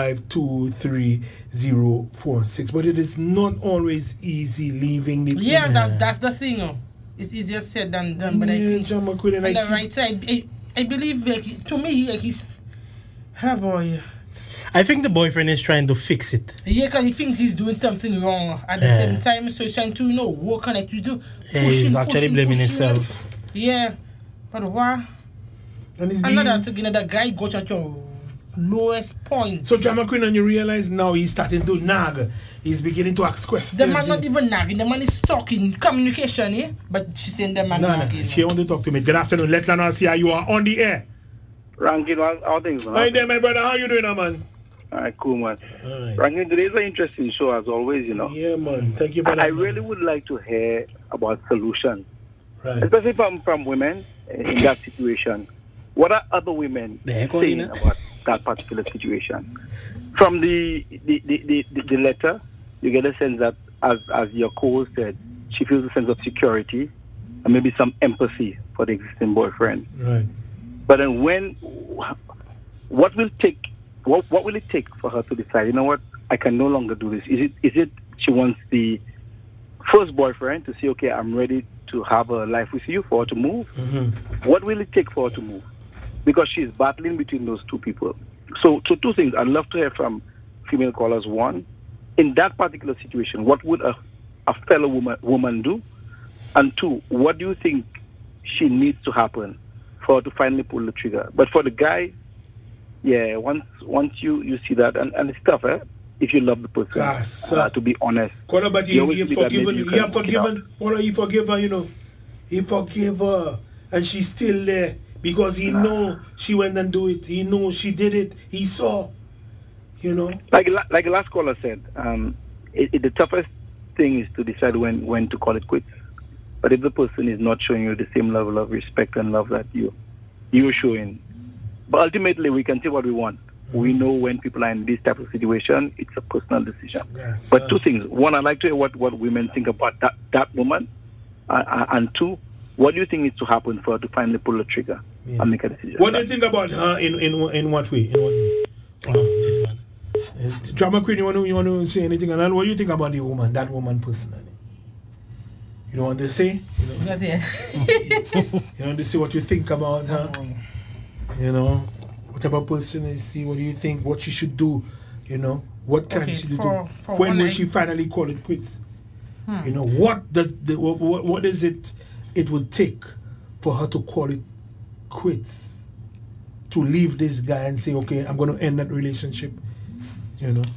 452-3046. But it is not always easy leaving the that's the thing. It's easier said than done. But I think John McQueen on the right side, I believe to me he's boy. I think the boyfriend is trying to fix it. Yeah, because he thinks he's doing something wrong at the same time, so he's trying to, work on it. You do. He's actually blaming himself. Yeah. But what? And that's again, the guy got at your lowest point. So, John McQueen, and you realize now he's starting to nag. He's beginning to ask questions. The man not even nagging. The man is talking communication, But she's saying the man nagging. No, she only talk to me. Good afternoon. Let us see how you are on the air. Ranking all things, man. Hi there, my brother. How you doing, man? All right, cool, man. All right. Ranking, today's an interesting show, as always, you know. Yeah, man. Thank you for that. I really would like to hear about solutions, right. especially from women in that situation. What are other women saying about that particular situation? From the letter, you get a sense that, as your co-host said, she feels a sense of security and maybe some empathy for the existing boyfriend. Right. But then what will it take for her to decide, you know what, I can no longer do this? Is it she wants the first boyfriend to say, okay, I'm ready to have a life with you, for her to move? Mm-hmm. What will it take for her to move? Because she's battling between those two people. So two things. I'd love to hear from female callers. One, in that particular situation, what would a fellow woman do? And two, what do you think she needs to happen for her to finally pull the trigger? But for the guy, yeah, once you see that, and it's tough, if you love the person, to be honest. But he forgive her, you know. He forgive her, and she's still there because he know she went and do it. He know she did it. He saw, you know. Like the last caller said, the toughest thing is to decide when to call it quits. But if the person is not showing you the same level of respect and love that you're showing, but ultimately we can say what we want. We know when people are in this type of situation, it's a personal decision. Yes, but two things. One, I'd like to hear what women think about that woman. And two, what do you think needs to happen for her to finally pull the trigger and make a decision? What do you think about her in what way? This one. Drama Queen, you want to say anything? And what do you think about that woman personally? You don't want to say? You don't want to say what you think about her? You know, what type of person is she? What do you think? What she should do? You know, what can she do? When will she finally call it quits? You know, what is it would take for her to call it quits? To leave this guy and say, okay, I'm going to end that relationship. You know,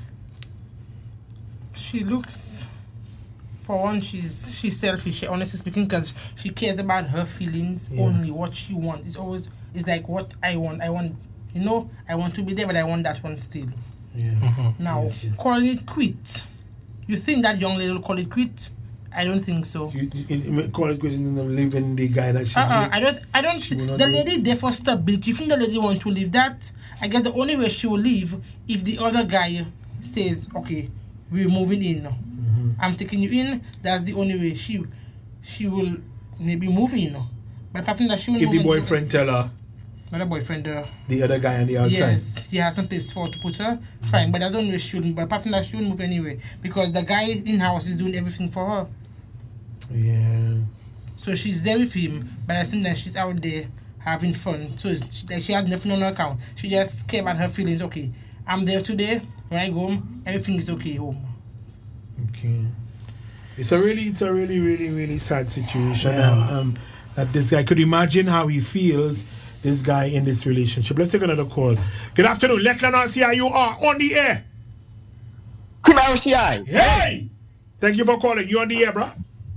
she looks, for one, she's selfish, honestly speaking, because she cares about her feelings only, what she wants. It's like what I want, you know, I want to be there, but I want that one still. Yes. Now, calling it quit, you think that young lady will call it quit? I don't think so. You call it quit and then leaving the guy that she's with? I don't. The lady is there for stability. You think the lady wants to leave that? I guess the only way she will leave if the other guy says, okay, we're moving in. Mm-hmm. I'm taking you in. That's the only way she will maybe move in. But apart from that, she will if the boyfriend tell her. Not the boyfriend. The other guy on the outside. Yes, he has some place for to put her. Fine, but that's the only way she will. But apart from that, she will move anyway because the guy in house is doing everything for her. Yeah. So she's there with him, but I think that she's out there having fun. So she has nothing on her account. She just care about her feelings. Okay, I'm there today. When I go home, everything is okay home. Okay. It's a really, really sad situation. That this guy could imagine how he feels. This guy in this relationship. Let's take another call. Good afternoon. Let us see how you are on the air. Kim RCI. Hey! Thank you for calling. You on the air, bro?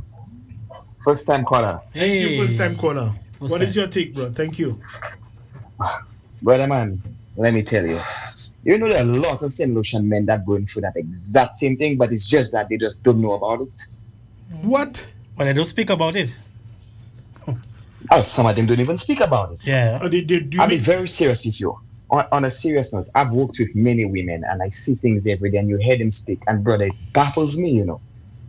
First time caller. Thank you, first time caller. What is your take, bro? Thank you. Brother man, let me tell you. You know there are a lot of St. Lucian men that going through that exact same thing, but it's just that they just don't know about it. What? Well, they don't speak about it. Oh, some of them don't even speak about it. Yeah. I'll be very serious with you. On a serious note, I've worked with many women and I see things every day and you hear them speak. And brother, it baffles me, you know.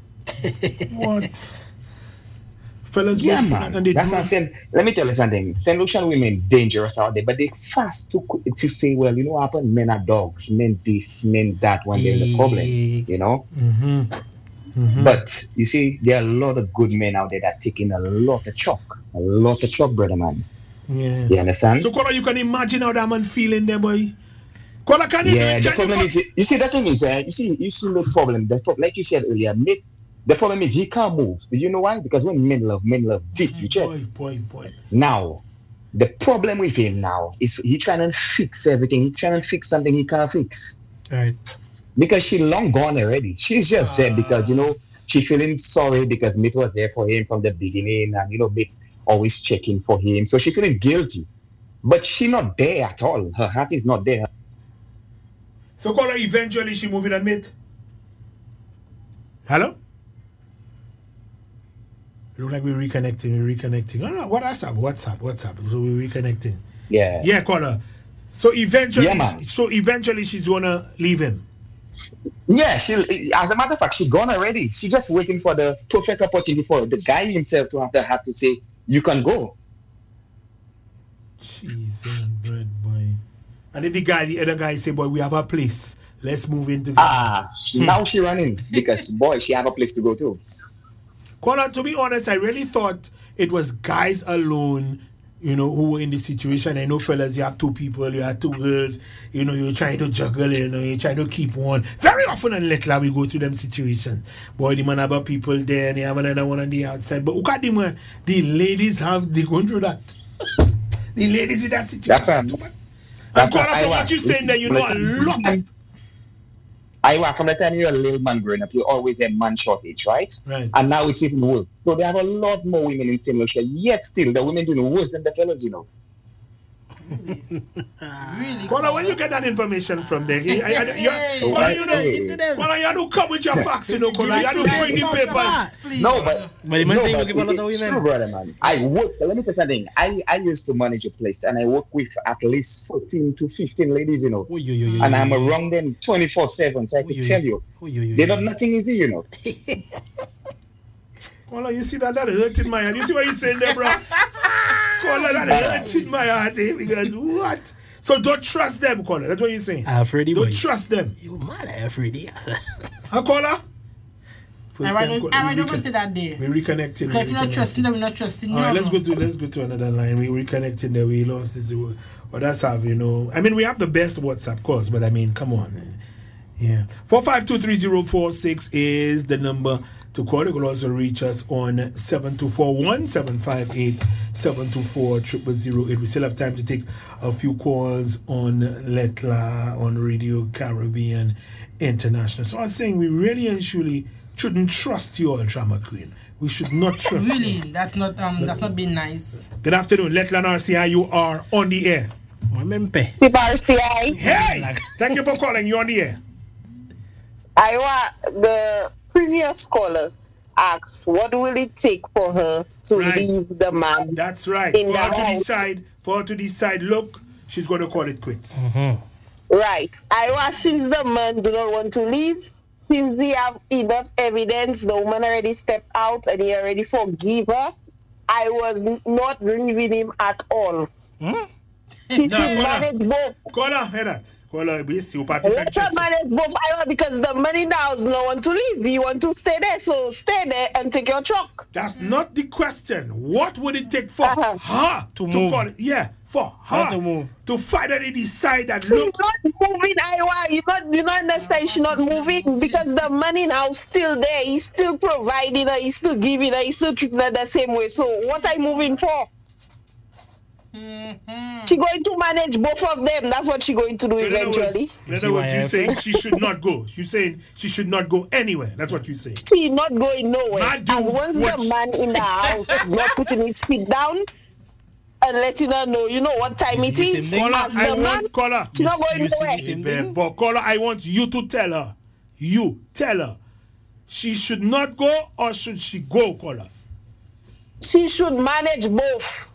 What? Fellas, yeah, man. That's what I'm saying. Let me tell you something. St. Lucian women dangerous out there, but they fast to say, well, you know what happened? Men are dogs, men this, men that when they're in the problem, you know? Mm-hmm. Mm-hmm. But you see, there are a lot of good men out there that taking a lot of chalk, brother man. Yeah. You understand? So, Kola, you can imagine how that man feeling there, boy. Kola, can you? Yeah, the problem is, you see, the thing is, you see the problem. Like you said earlier, the problem is he can't move. You know why? Because when men love deep, you check. Boy. Now, the problem with him now is he trying to fix everything. He trying to fix something he can't fix. Right. Because she long gone already. She's just there because, you know, she feeling sorry because Mitt was there for him from the beginning and, you know, Mitt always checking for him. So she feeling guilty. But she not there at all. Her heart is not there. So caller, eventually she moving and admit. Hello? Look like we're reconnecting. Oh, no, what else? WhatsApp. So we're reconnecting. Yeah. Yeah, caller. So eventually she's gonna leave him. Yeah, as a matter of fact, she gone already. She just waiting for the perfect opportunity for the guy himself to have to say, you can go. Jesus, bread boy. And if the other guy say, boy, we have a place. Let's move into now she running because boy, she have a place to go to. Caller, to be honest, I really thought it was guys alone, who were in the situation. I know, fellas, you have two people, you have two girls, you're trying to juggle, you're trying to keep one. Very often in Letla, we go through them situations. Boy, the man have a people there, and they have another one on the outside. But look at them, the ladies they going through that. The ladies in that situation. And caller, from what you're saying there, a lot of... From the time you're a little man growing up, you always have man shortage, right? Right. And now it's even worse. So they have a lot more women in St. Lucia, yet still the women doing worse than the fellas, Really? Caller, when you get that information from there, you don't come with your facts, Caller. You don't bring the papers. No, but the man saying you give a lot of women. True, brother, man. Let me tell you something. I used to manage a place, and I work with at least 14 to 15 ladies, and I'm around them 24/7. So I could tell you, they know nothing easy, Caller, you see that hurt in my heart. You see what you're saying there, bro? Caller, that hurt in my heart, because what? So don't trust them, caller. That's what you're saying. Don't trust them. You mad, Freddy? Caller? I don't say that there. We're reconnecting. Because if you're not trusting them, we're not trusting you. All right, let's go to another line. We're reconnecting there. We lost this. Well, that's how, I mean, we have the best WhatsApp calls, but I mean, come on. Yeah. 4523046 is the number to call. You can also reach us on 7241-758-724-0008. We still have time to take a few calls on Letla, on Radio Caribbean International. So I was saying we really and truly shouldn't trust you all, Drama Queen. We should not trust really? you. That's not being nice. Good afternoon, Letla RCI. You are on the air. RCI. Hey! Thank you for calling. You're on the air. The previous caller asks, what will it take for her to leave the man? That's right. For her to decide, look, she's going to call it quits. Mm-hmm. Right. Since the man do not want to leave, since he have enough evidence, the woman already stepped out and he already forgive her, I was not leaving him at all. She should manage both. Caller, hear that. Caller, manage both, because the man in the house don't want to leave. You want to stay there, so stay there and take your truck. That's not the question. What would it take for her to move? Call it? Yeah, for her to finally decide that, look. She's not moving, you not understand she's not moving because the man in the house still there. He's still providing her, he's still giving her, he's still treating her the same way. So what are you moving for? She going to manage both of them. That's what she going to do eventually. In other words, you're saying she should not go. You're saying she should not go anywhere. That's what you're saying. She's not going nowhere. As once the man in the house not putting his feet down and letting her know, what time it is. Caller, she's not going nowhere. But caller, I want you to tell her. You tell her. She should not go or should she go, caller? She should manage both.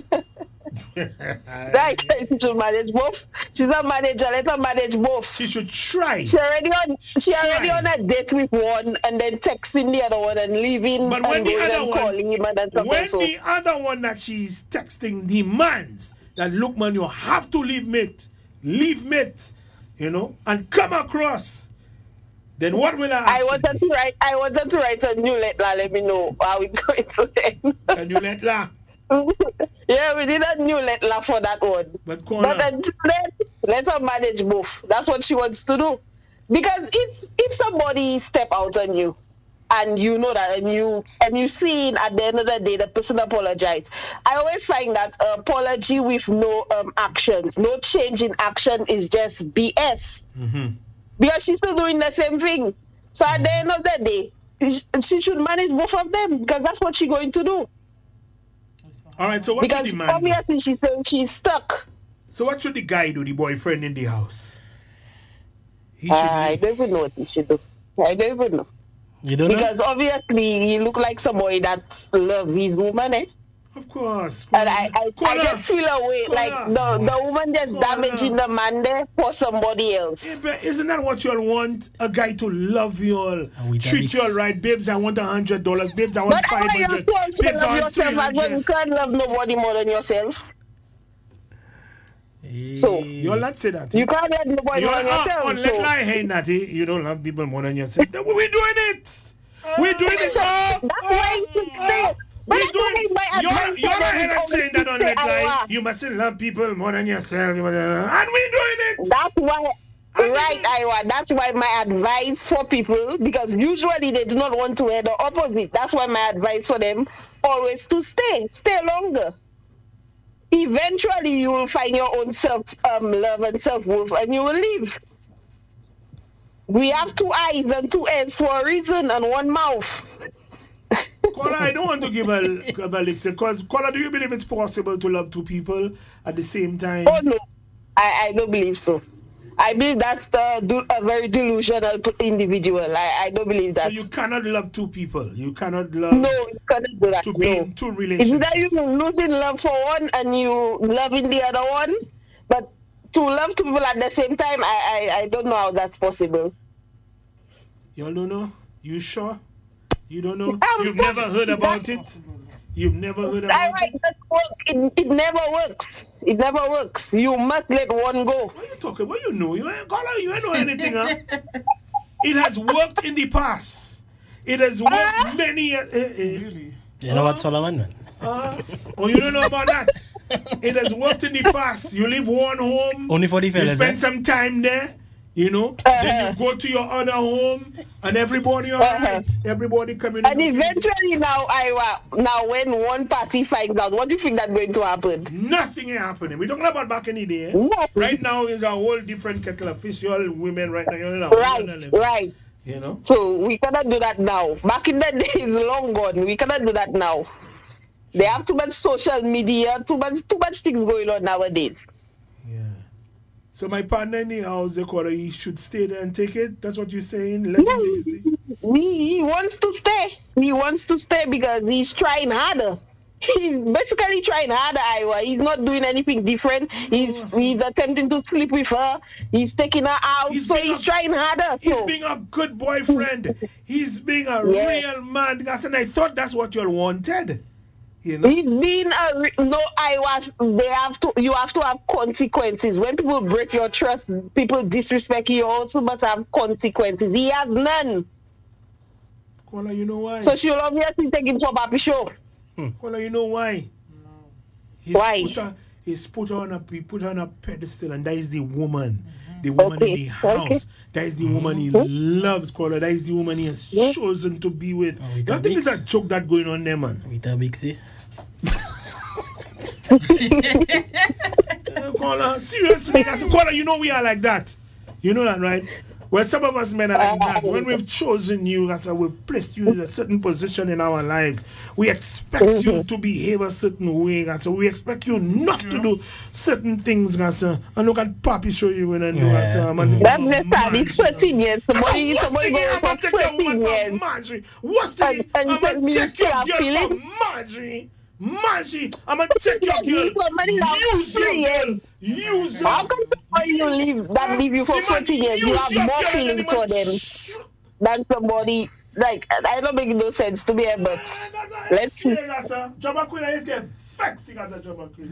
Right, she should manage both. She's a manager. Let her manage both. She should try. She already on a date with one and then texting the other one and leaving. But when the other one that she's texting demands that, look, man, you have to leave mate, and come across. Then what will I wanted to write a new letter. Let me know how it's going to end. A new letter. Yeah, we did a new letter for that one. But until then, let her manage both. That's what she wants to do. Because if somebody step out on you, and you know that, and you see at the end of the day the person apologize, I always find that apology with no actions, no change in action is just BS. Mm-hmm. Because she's still doing the same thing. So at the end of the day, she should manage both of them because that's what she's going to do. All right, so what should the man do? Because obviously she's stuck. So what should the guy do, the boyfriend in the house? I don't even know what he should do. I don't even know. You don't because obviously he look like somebody that love his woman, eh? Of course. And I just feel away like the woman just damaging the man there for somebody else. Yeah, but isn't that what you all want? A guy to love you all, treat you all right. Babes, I want $100. Babes, I want $500. Babes, I want $300. You can't love nobody more than yourself. So you all not say that. You can't love nobody more than yourself. Let lie hate that you don't love people more than yourself. We're doing it. We're doing it. That's why you should stay. But you're not saying that on that line. You mustn't love people more than yourself. And we're doing it. That's why. Right, Iowa. That's why my advice for people, because usually they do not want to hear the opposite. That's why my advice for them always to stay longer. Eventually, you will find your own self-love and self-worth, and you will leave. We have 2 eyes and 2 ears for a reason, and 1 mouth. Kola, I don't want to give a lecture, because Kola, do you believe it's possible to love 2 people at the same time? Oh no, I don't believe so. I believe that's a very delusional individual. I don't believe that. So you cannot love 2 people. You cannot love. No, you cannot do that. To be in 2 relationships. It's either you losing love for one and you loving the other one, but to love 2 people at the same time, I don't know how that's possible. You don't know? You sure? You don't know? You've never heard about it? You've never heard about it? It never works. It never works. You must let one go. What are you talking? What you know? You ain't know anything, huh? It has worked in the past. It has worked many years. You know what, Solomon? Oh, you don't know about that? It has worked in the past. You leave one home. Only for the fellas. You spend some time there. You know, then you go to your other home, and everybody all right. Everybody coming. And eventually, now when one party finds out, what do you think that's going to happen? Nothing is happening. We're talking about back in the day. Right now is a whole different kettle of fish. All women right now. You know, right. You know. So we cannot do that now. Back in the days, long gone. We cannot do that now. They have too much social media, too much things going on nowadays. So my partner in the house, he should stay there and take it? That's what you're saying? Let him stay. He wants to stay. He wants to stay because he's trying harder. He's basically trying harder, Iowa. He's not doing anything different. He's attempting to sleep with her. He's taking her out. He's trying harder. He's being a good boyfriend. He's being a real man. And I thought that's what you all wanted. You know? He's been you have to have consequences. When people break your trust, people disrespect you, also must have consequences. He has none. Kola, you know why? So she'll obviously take him for Papi Show. Kola, you know why? Why? He put her on a pedestal, and that is the woman. The woman in the house. That is the woman he loves, Kola. That is the woman he has chosen to be with. You don't think it's a joke that going on there, man? With a Bixie. Kola, seriously, Kola, you know we are like that. You know that, right? Well, some of us men are like that. When we've chosen you, we've placed you in a certain position in our lives, we expect you to behave a certain way. We expect you not to do certain things. And look at Papi show you when I do. That's just 13 years. Somebody go for 13 years. What's the thing? I'm going to take your girl for Marjorie. Margie, I'm gonna take your girl. Use your girl. Use your. How come you leave you for 14 years? You have more feelings for them than somebody. Like, I don't make no sense to me, but let's see. Jabba Queen is getting vexed as a Jabba Queen.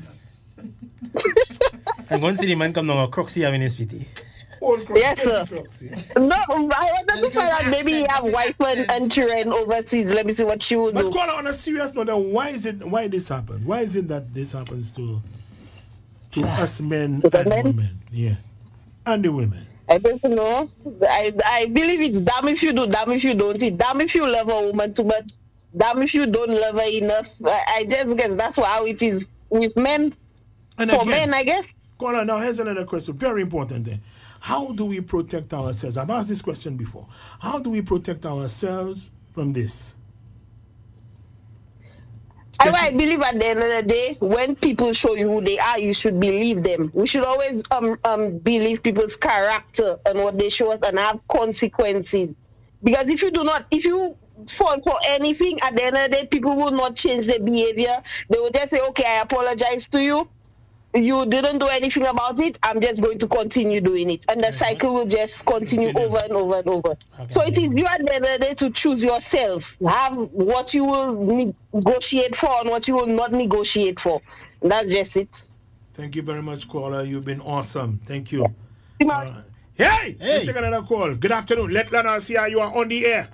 I'm going to see the man come down a Croxy having his feet. Yes, sir. No, I wanted to find out maybe you have wife and children overseas. Let me see what she will do. But Kola, on a serious note, why this happens? Why is it that this happens to us men and women? Yeah. And the women. I don't know. I believe it's damn if you do, damn if you don't. It's damn if you love a woman too much, damn if you don't love her enough. I just guess that's how it is with men. And for men, I guess. Kola, now here's another question. Very important thing. How do we protect ourselves? I've asked this question before. How do we protect ourselves from this? I believe at the end of the day, when people show you who they are, you should believe them. We should always believe people's character and what they show us and have consequences. Because if you fall for anything, at the end of the day, people will not change their behavior. They will just say, okay, I apologize to you. You didn't do anything about it. I'm just going to continue doing it. And the cycle will just continue over and over and over. Okay. So it is you at the end of the day to choose yourself. Have what you will negotiate for and what you will not negotiate for. And that's just it. Thank you very much, caller. You've been awesome. Thank you. Hey! Let's take another call. Good afternoon. Letla Nasia, you are on the air.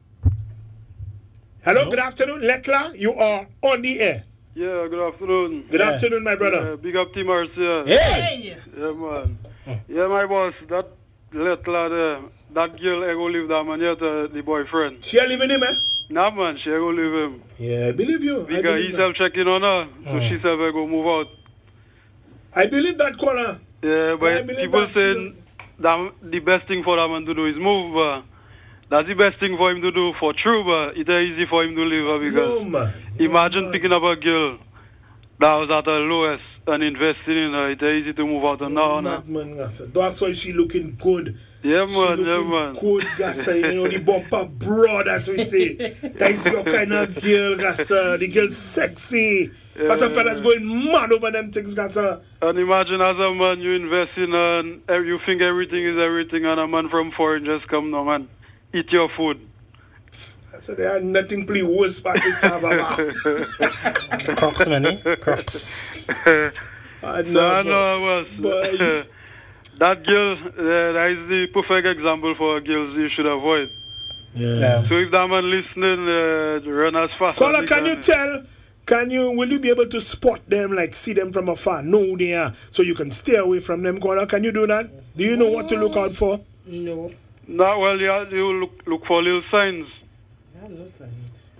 Hello, good afternoon. Letla, you are on the air. Yeah, good afternoon. Good afternoon, my brother. Big up Team Marcia. Hey! Yeah, man. Yeah, my boss, that Letla there, that girl, I go leave that man here to the boyfriend. She leaving him, eh? Nah, man, she go leave him. Yeah, I believe you. Because he's self-checking on her, so she said I go move out. I believe that, caller. Yeah, but people saying that the best thing for that man to do is move, but that's the best thing for him to do for true, but it's easy for him to leave her because imagine picking up a girl that was at her lowest and investing in her. It's easy to move out and now. That's why she looking good. Yeah, man, she looking good, Gassa. You know, the bumper broad, as we say. That's your kind of girl, Gassa. The girl sexy. As a fella's going mad over them things, Gassa. And imagine as a man, you invest in and you think everything is everything, and a man from foreign just come now, man. Eat your food. So there are nothing play worse past the Sababa. Crocs, man, Crocs. I know, but that girl, that is the perfect example for girls you should avoid. Yeah. So if that man listening, run as fast Caller, as will you be able to spot them, like see them from afar, know they are, so you can stay away from them, Caller? Can you do that? Do you know what to look out for? No. No, well, yeah, you look for little signs. I have no signs.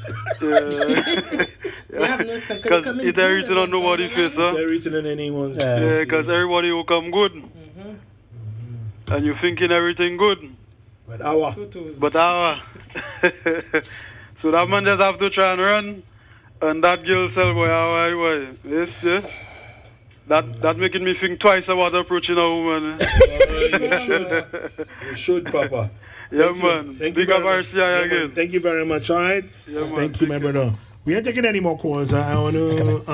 Because if they're written on nobody's face, huh? They're written on anyone's face. Yeah, because everybody will come good. And you're thinking everything good. But our. So that man just have to try and run. And that girl said, why? Yes. That making me think twice about approaching a woman. You should, Papa. Yeah, man. Big up RCI again. Thank you very much, all right? Yeah, man. Thank you, my brother. We ain't taking any more calls. I want to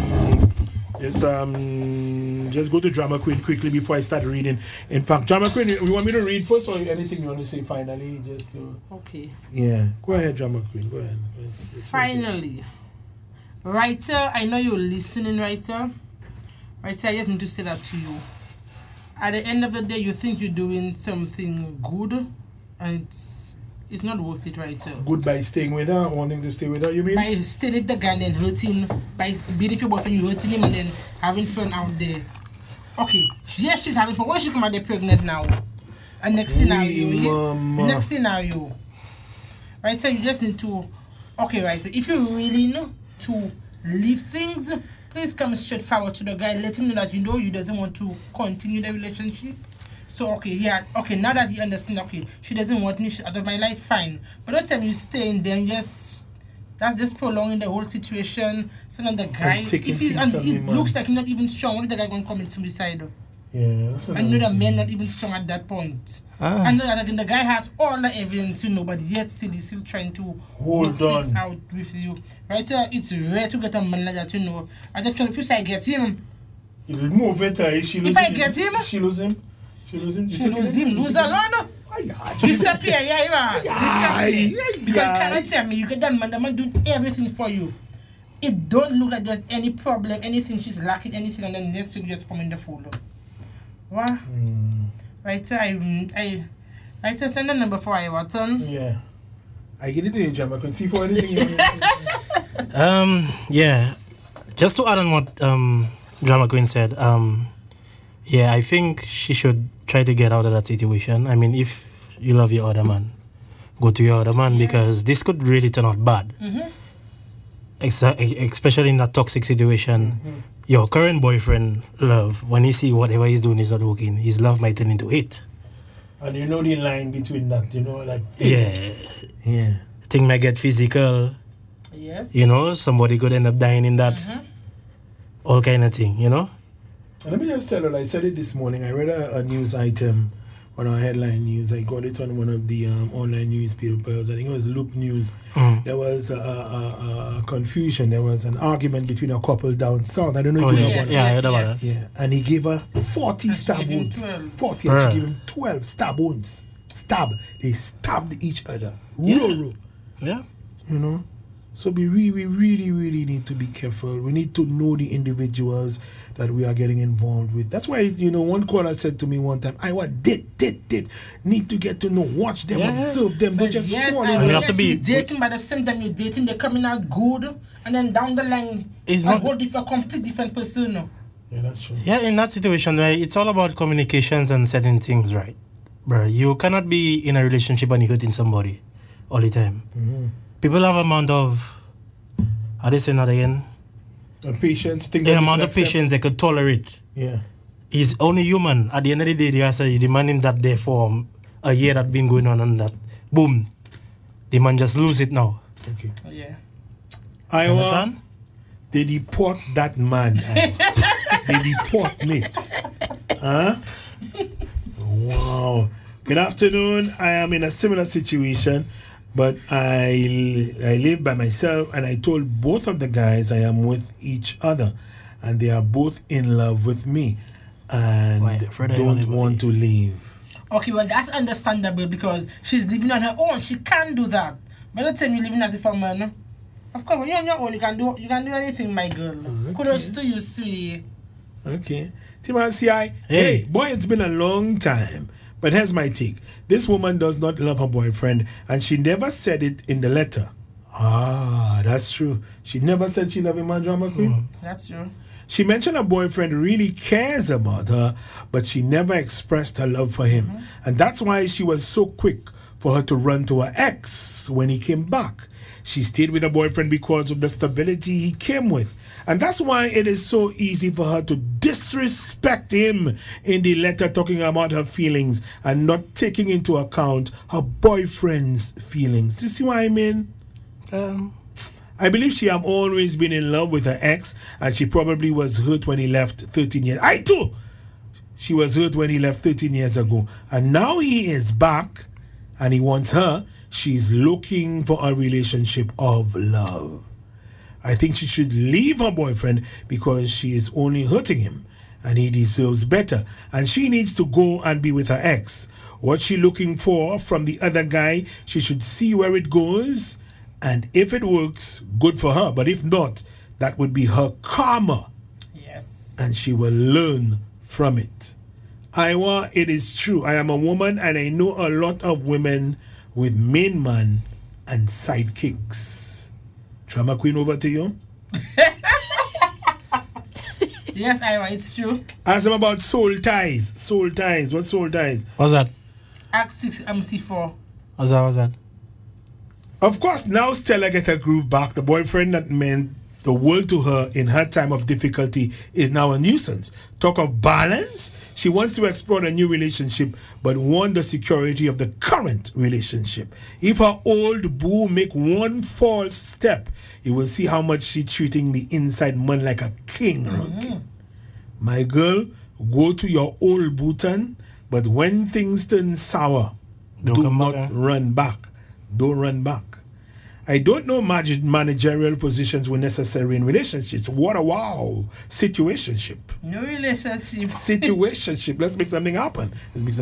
just go to Drama Queen quickly before I start reading. In fact, Drama Queen, you want me to read first or anything you want to say finally? Just to... Okay. Yeah. Go ahead, Drama Queen. Go ahead. Finally. Writer, I know you're listening, Writer. Right, I just need to say that to you. At the end of the day, you think you're doing something good, and it's not worth it, right? Good by staying with her, wanting to stay with her, you mean? By staying with the guy and then hurting, by being with your boyfriend, you hurting him and then having fun out there. Okay, yes, she's having fun. When she come out there pregnant now? And next scenario, next scenario. Right, so you just need to, okay, right, so if you really know to leave things, please come straight forward to the guy. Let him know that you doesn't want to continue the relationship. So, now that you understand, she doesn't want me out of my life, fine. But the time you stay in there, that's just prolonging the whole situation. So then the guy, it looks like he's not even strong. What is the guy going to commit suicide? Yeah, I know the man not even strong at that point. And the guy has all the evidence, but yet still he's still trying to hold on out with you. Right? It's rare to get a man like that, And actually, if I get him, it'll move better. If I get him, she lose him. Lose alone. Disappear, Disappear. You cannot tell me you get that man, the man doing everything for you. It don't look like there's any problem, anything she's lacking, anything, and then next you just come in the folder. What? Right, I send a number for Everton. Yeah. I get it to you, Jam. I can see for anything. Yeah. Just to add on what Drama Queen said, I think she should try to get out of that situation. I mean, if you love your other man, go to your other man, because this could really turn out bad. Especially in that toxic situation. Your current boyfriend, love, when he see whatever he's doing is not working, his love might turn into hate. And you know the line between that, like... Yeah. Thing might get physical, Yes. You know, somebody could end up dying in that. All kind of thing, you know. And let me just tell you, I said it this morning. I read a news item on our headline news. I got it on one of the online newspapers. I think it was Look News. There was a confusion. There was an argument between a couple down south. I don't know if you know about that. Yeah, and he gave her 40 stab wounds. 40, and she gave him 12 stab wounds. They stabbed each other. Yeah. You know? So we really need to be careful. We need to know the individuals that we are getting involved with. That's why, you know, one caller said to me one time, I need to get to know, watch them, observe them. Don't just fall in love. You have to be dating by the same time you're dating, they're coming out good, and then down the line, it's a complete different person. Yeah, that's true. Yeah, in that situation, right, it's all about communications and setting things right. Bro, you cannot be in a relationship and you're hurting somebody all the time. People have amount of, how do they say that again? Patience. The amount of patience they could tolerate. Yeah. He's only human. At the end of the day, you're demanding that day for a year that been going on and that. Boom. The man just lose it now. Okay. Yeah. Iowa, they deport that man. They deport me. Huh? Wow. Good afternoon. I am in a similar situation. But I live by myself, and I told both of the guys I am with each other, and they are both in love with me, and don't want to leave. Okay, well, that's understandable because she's living on her own. She can't do that. By the time you're living as a man, of course, when you're on your own, you can do anything, my girl. Kudos to you, sweetie. Okay. Timothy, hey, boy, it's been a long time. But here's my take. This woman does not love her boyfriend, and she never said it in the letter. Ah, that's true. She never said she loved him, my drama queen. That's true. She mentioned her boyfriend really cares about her, but she never expressed her love for him. And that's why she was so quick for her to run to her ex when he came back. She stayed with her boyfriend because of the stability he came with. And that's why it is so easy for her to disrespect him in the letter, talking about her feelings and not taking into account her boyfriend's feelings. Do you see what I mean? I believe she have always been in love with her ex, and she probably was hurt when he left 13 years. I too! She was hurt when he left 13 years ago. And now he is back, and he wants her. She's looking for a relationship of love. I think she should leave her boyfriend because she is only hurting him and he deserves better. And she needs to go and be with her ex. What she's looking for from the other guy, she should see where it goes. And if it works, good for her. But if not, that would be her karma. Yes. And she will learn from it. Iowa, it is true. I am a woman and I know a lot of women with main man and sidekicks. Drama queen, over to you. Yes, Iowa, it's true. Ask them about soul ties. Soul ties. What's soul ties? What's that? Act 6 MC4. What's that? Of course, now Stella get her groove back. The boyfriend that meant the world to her in her time of difficulty is now a nuisance. Talk of balance. She wants to explore a new relationship, but want the security of the current relationship. If her old boo make one false step, you will see how much she treating the inside man like a king. My girl, go to your old bootan, but when things turn sour, do not run back. Don't run back. I don't know managerial positions were necessary in relationships. What a wow. Situationship. No relationship. Situationship. Let's make something happen.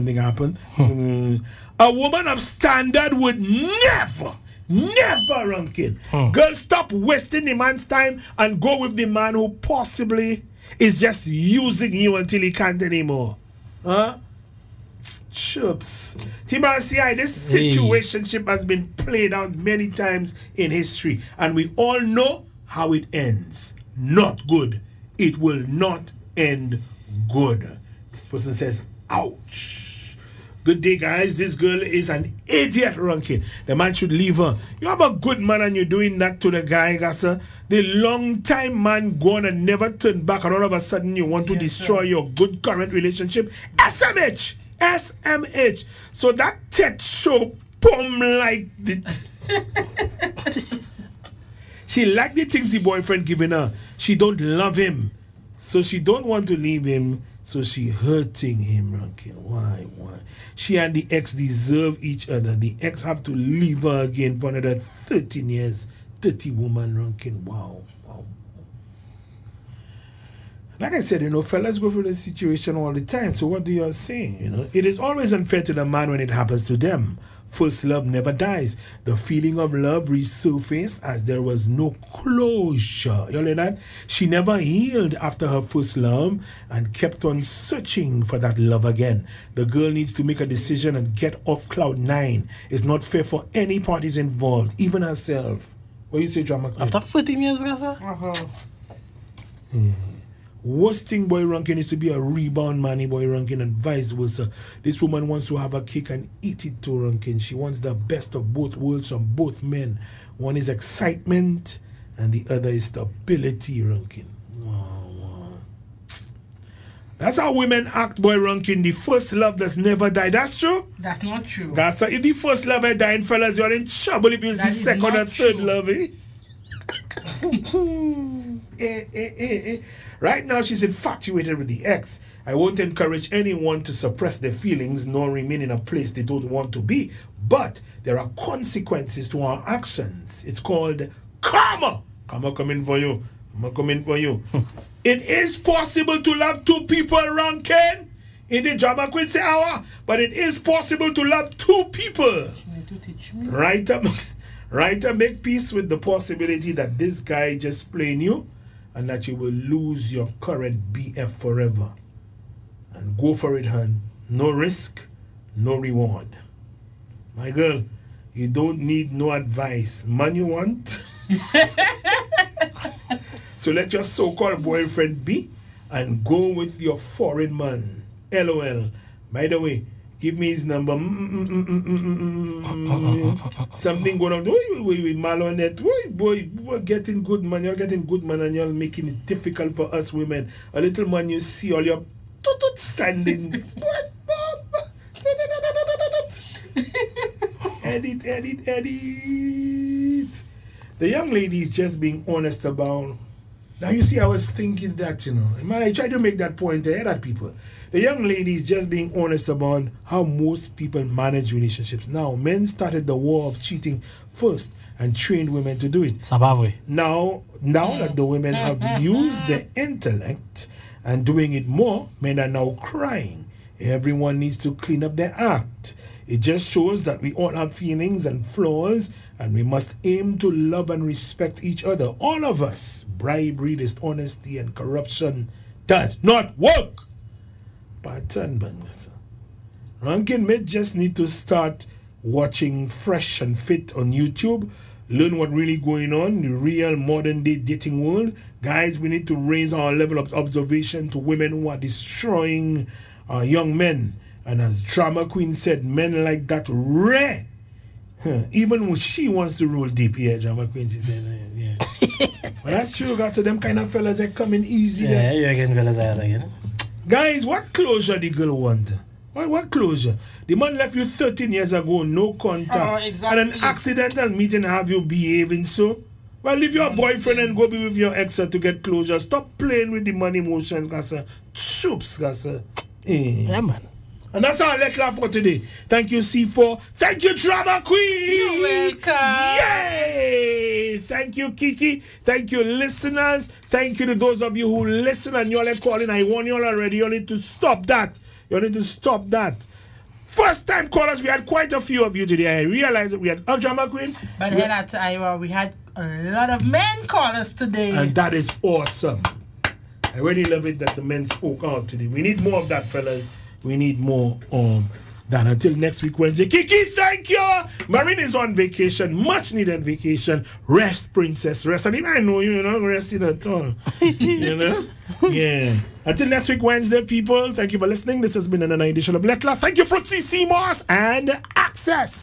A woman of standard would never ranking. Girl, stop wasting the man's time and go with the man who possibly is just using you until he can't anymore. Huh? Chups. TBRCI, this situationship has been played out many times in history, and we all know how it ends. Not good. It will not end good. This person says, ouch. Good day, guys. This girl is an idiot, Rankin. The man should leave her. You have a good man and you're doing that to the guy, Gassa. The long time man gone and never turned back, and all of a sudden you want to destroy your good current relationship. SMH. So that tech show boom like the She like the things the boyfriend giving her. She don't love him. So she don't want to leave him. So she hurting him, Rankin. Why? She and the ex deserve each other. The ex have to leave her again for another 13 years. 30 woman, Rankin. Wow. Like I said, fellas go through this situation all the time. So what do you say? It is always unfair to the man when it happens to them. First love never dies. The feeling of love resurfaced as there was no closure. You know that? She never healed after her first love and kept on searching for that love again. The girl needs to make a decision and get off cloud 9. It's not fair for any parties involved, even herself. What do you say, Drama Queen? After 14 years, sir? Worst thing boy Rankin is to be a rebound manny boy Rankin and vice versa. This woman wants to have a cake and eat it too, Rankin. She wants the best of both worlds from both men. One is excitement and the other is stability, Rankin. Wow. That's how women act, boy Rankin. The first love does never die. That's true? That's not true. That's if the first love is dying, fellas, you're in trouble if you see second or third love, Right now, she's infatuated with the ex. I won't encourage anyone to suppress their feelings nor remain in a place they don't want to be. But there are consequences to our actions. It's called karma. Karma coming for you. Karma coming for you. It is possible to love two people, Rankin. In the Drama Queen say hour. But it is possible to love two people. Writer, make peace with the possibility that this guy just playing you and that you will lose your current BF forever. And go for it, hun. No risk, no reward. My girl, you don't need no advice. Man you want? So let your so-called boyfriend be and go with your foreign man. LOL. By the way, give me his number. Something going on. With Malonet. Boy, we're getting good, man. You're getting good, man, and you're making it difficult for us women. A little man, you see all your standing. Edit. The young lady is just being honest about. Now, you see, I was thinking that, Man, I try to make that point ahead at people. The young lady is just being honest about how most people manage relationships. Now, men started the war of cheating first and trained women to do it. Now that the women have used their intellect and doing it more, men are now crying. Everyone needs to clean up their act. It just shows that we all have feelings and flaws, and we must aim to love and respect each other. All of us. Bribery, dishonesty, and corruption does not work. Rankin may just need to start watching Fresh and Fit on YouTube, learn what really going on in the real modern day dating world. Guys, we need to raise our level of observation to women who are destroying young men. And as Drama Queen said, men like that rare. Even when she wants to roll deep, Drama Queen, she said, yeah. But that's true, guys. So them kind of fellas are coming easy. Yeah, you're getting fellas out again. Guys, what closure the girl want? What closure? The man left you 13 years ago, no contact. Exactly. And an accidental meeting have you behaving so? Well, leave your boyfriend and go be with your ex to get closure. Stop playing with the money emotions, guys. Choops, guys. Yeah, man. And that's our Let Laugh for today. Thank you, C4. Thank you, Drama Queen. You're welcome. Yay! Thank you, Kiki. Thank you, listeners. Thank you to those of you who listen and y'all are calling. I warned y'all already. You need to stop that. First time callers, we had quite a few of you today. I realized that we had a Drama Queen. But here at Iowa, we had a lot of men callers today. And that is awesome. I really love it that the men spoke out today. We need more of that, fellas. We need more that. Until next week, Wednesday. Kiki, thank you. Marine is on vacation, much needed vacation. Rest, princess, rest. I mean, I know you're not resting at all. Yeah. Until next week, Wednesday, people. Thank you for listening. This has been another edition of Let Laugh. Thank you, Fruitsy C Moss and Access.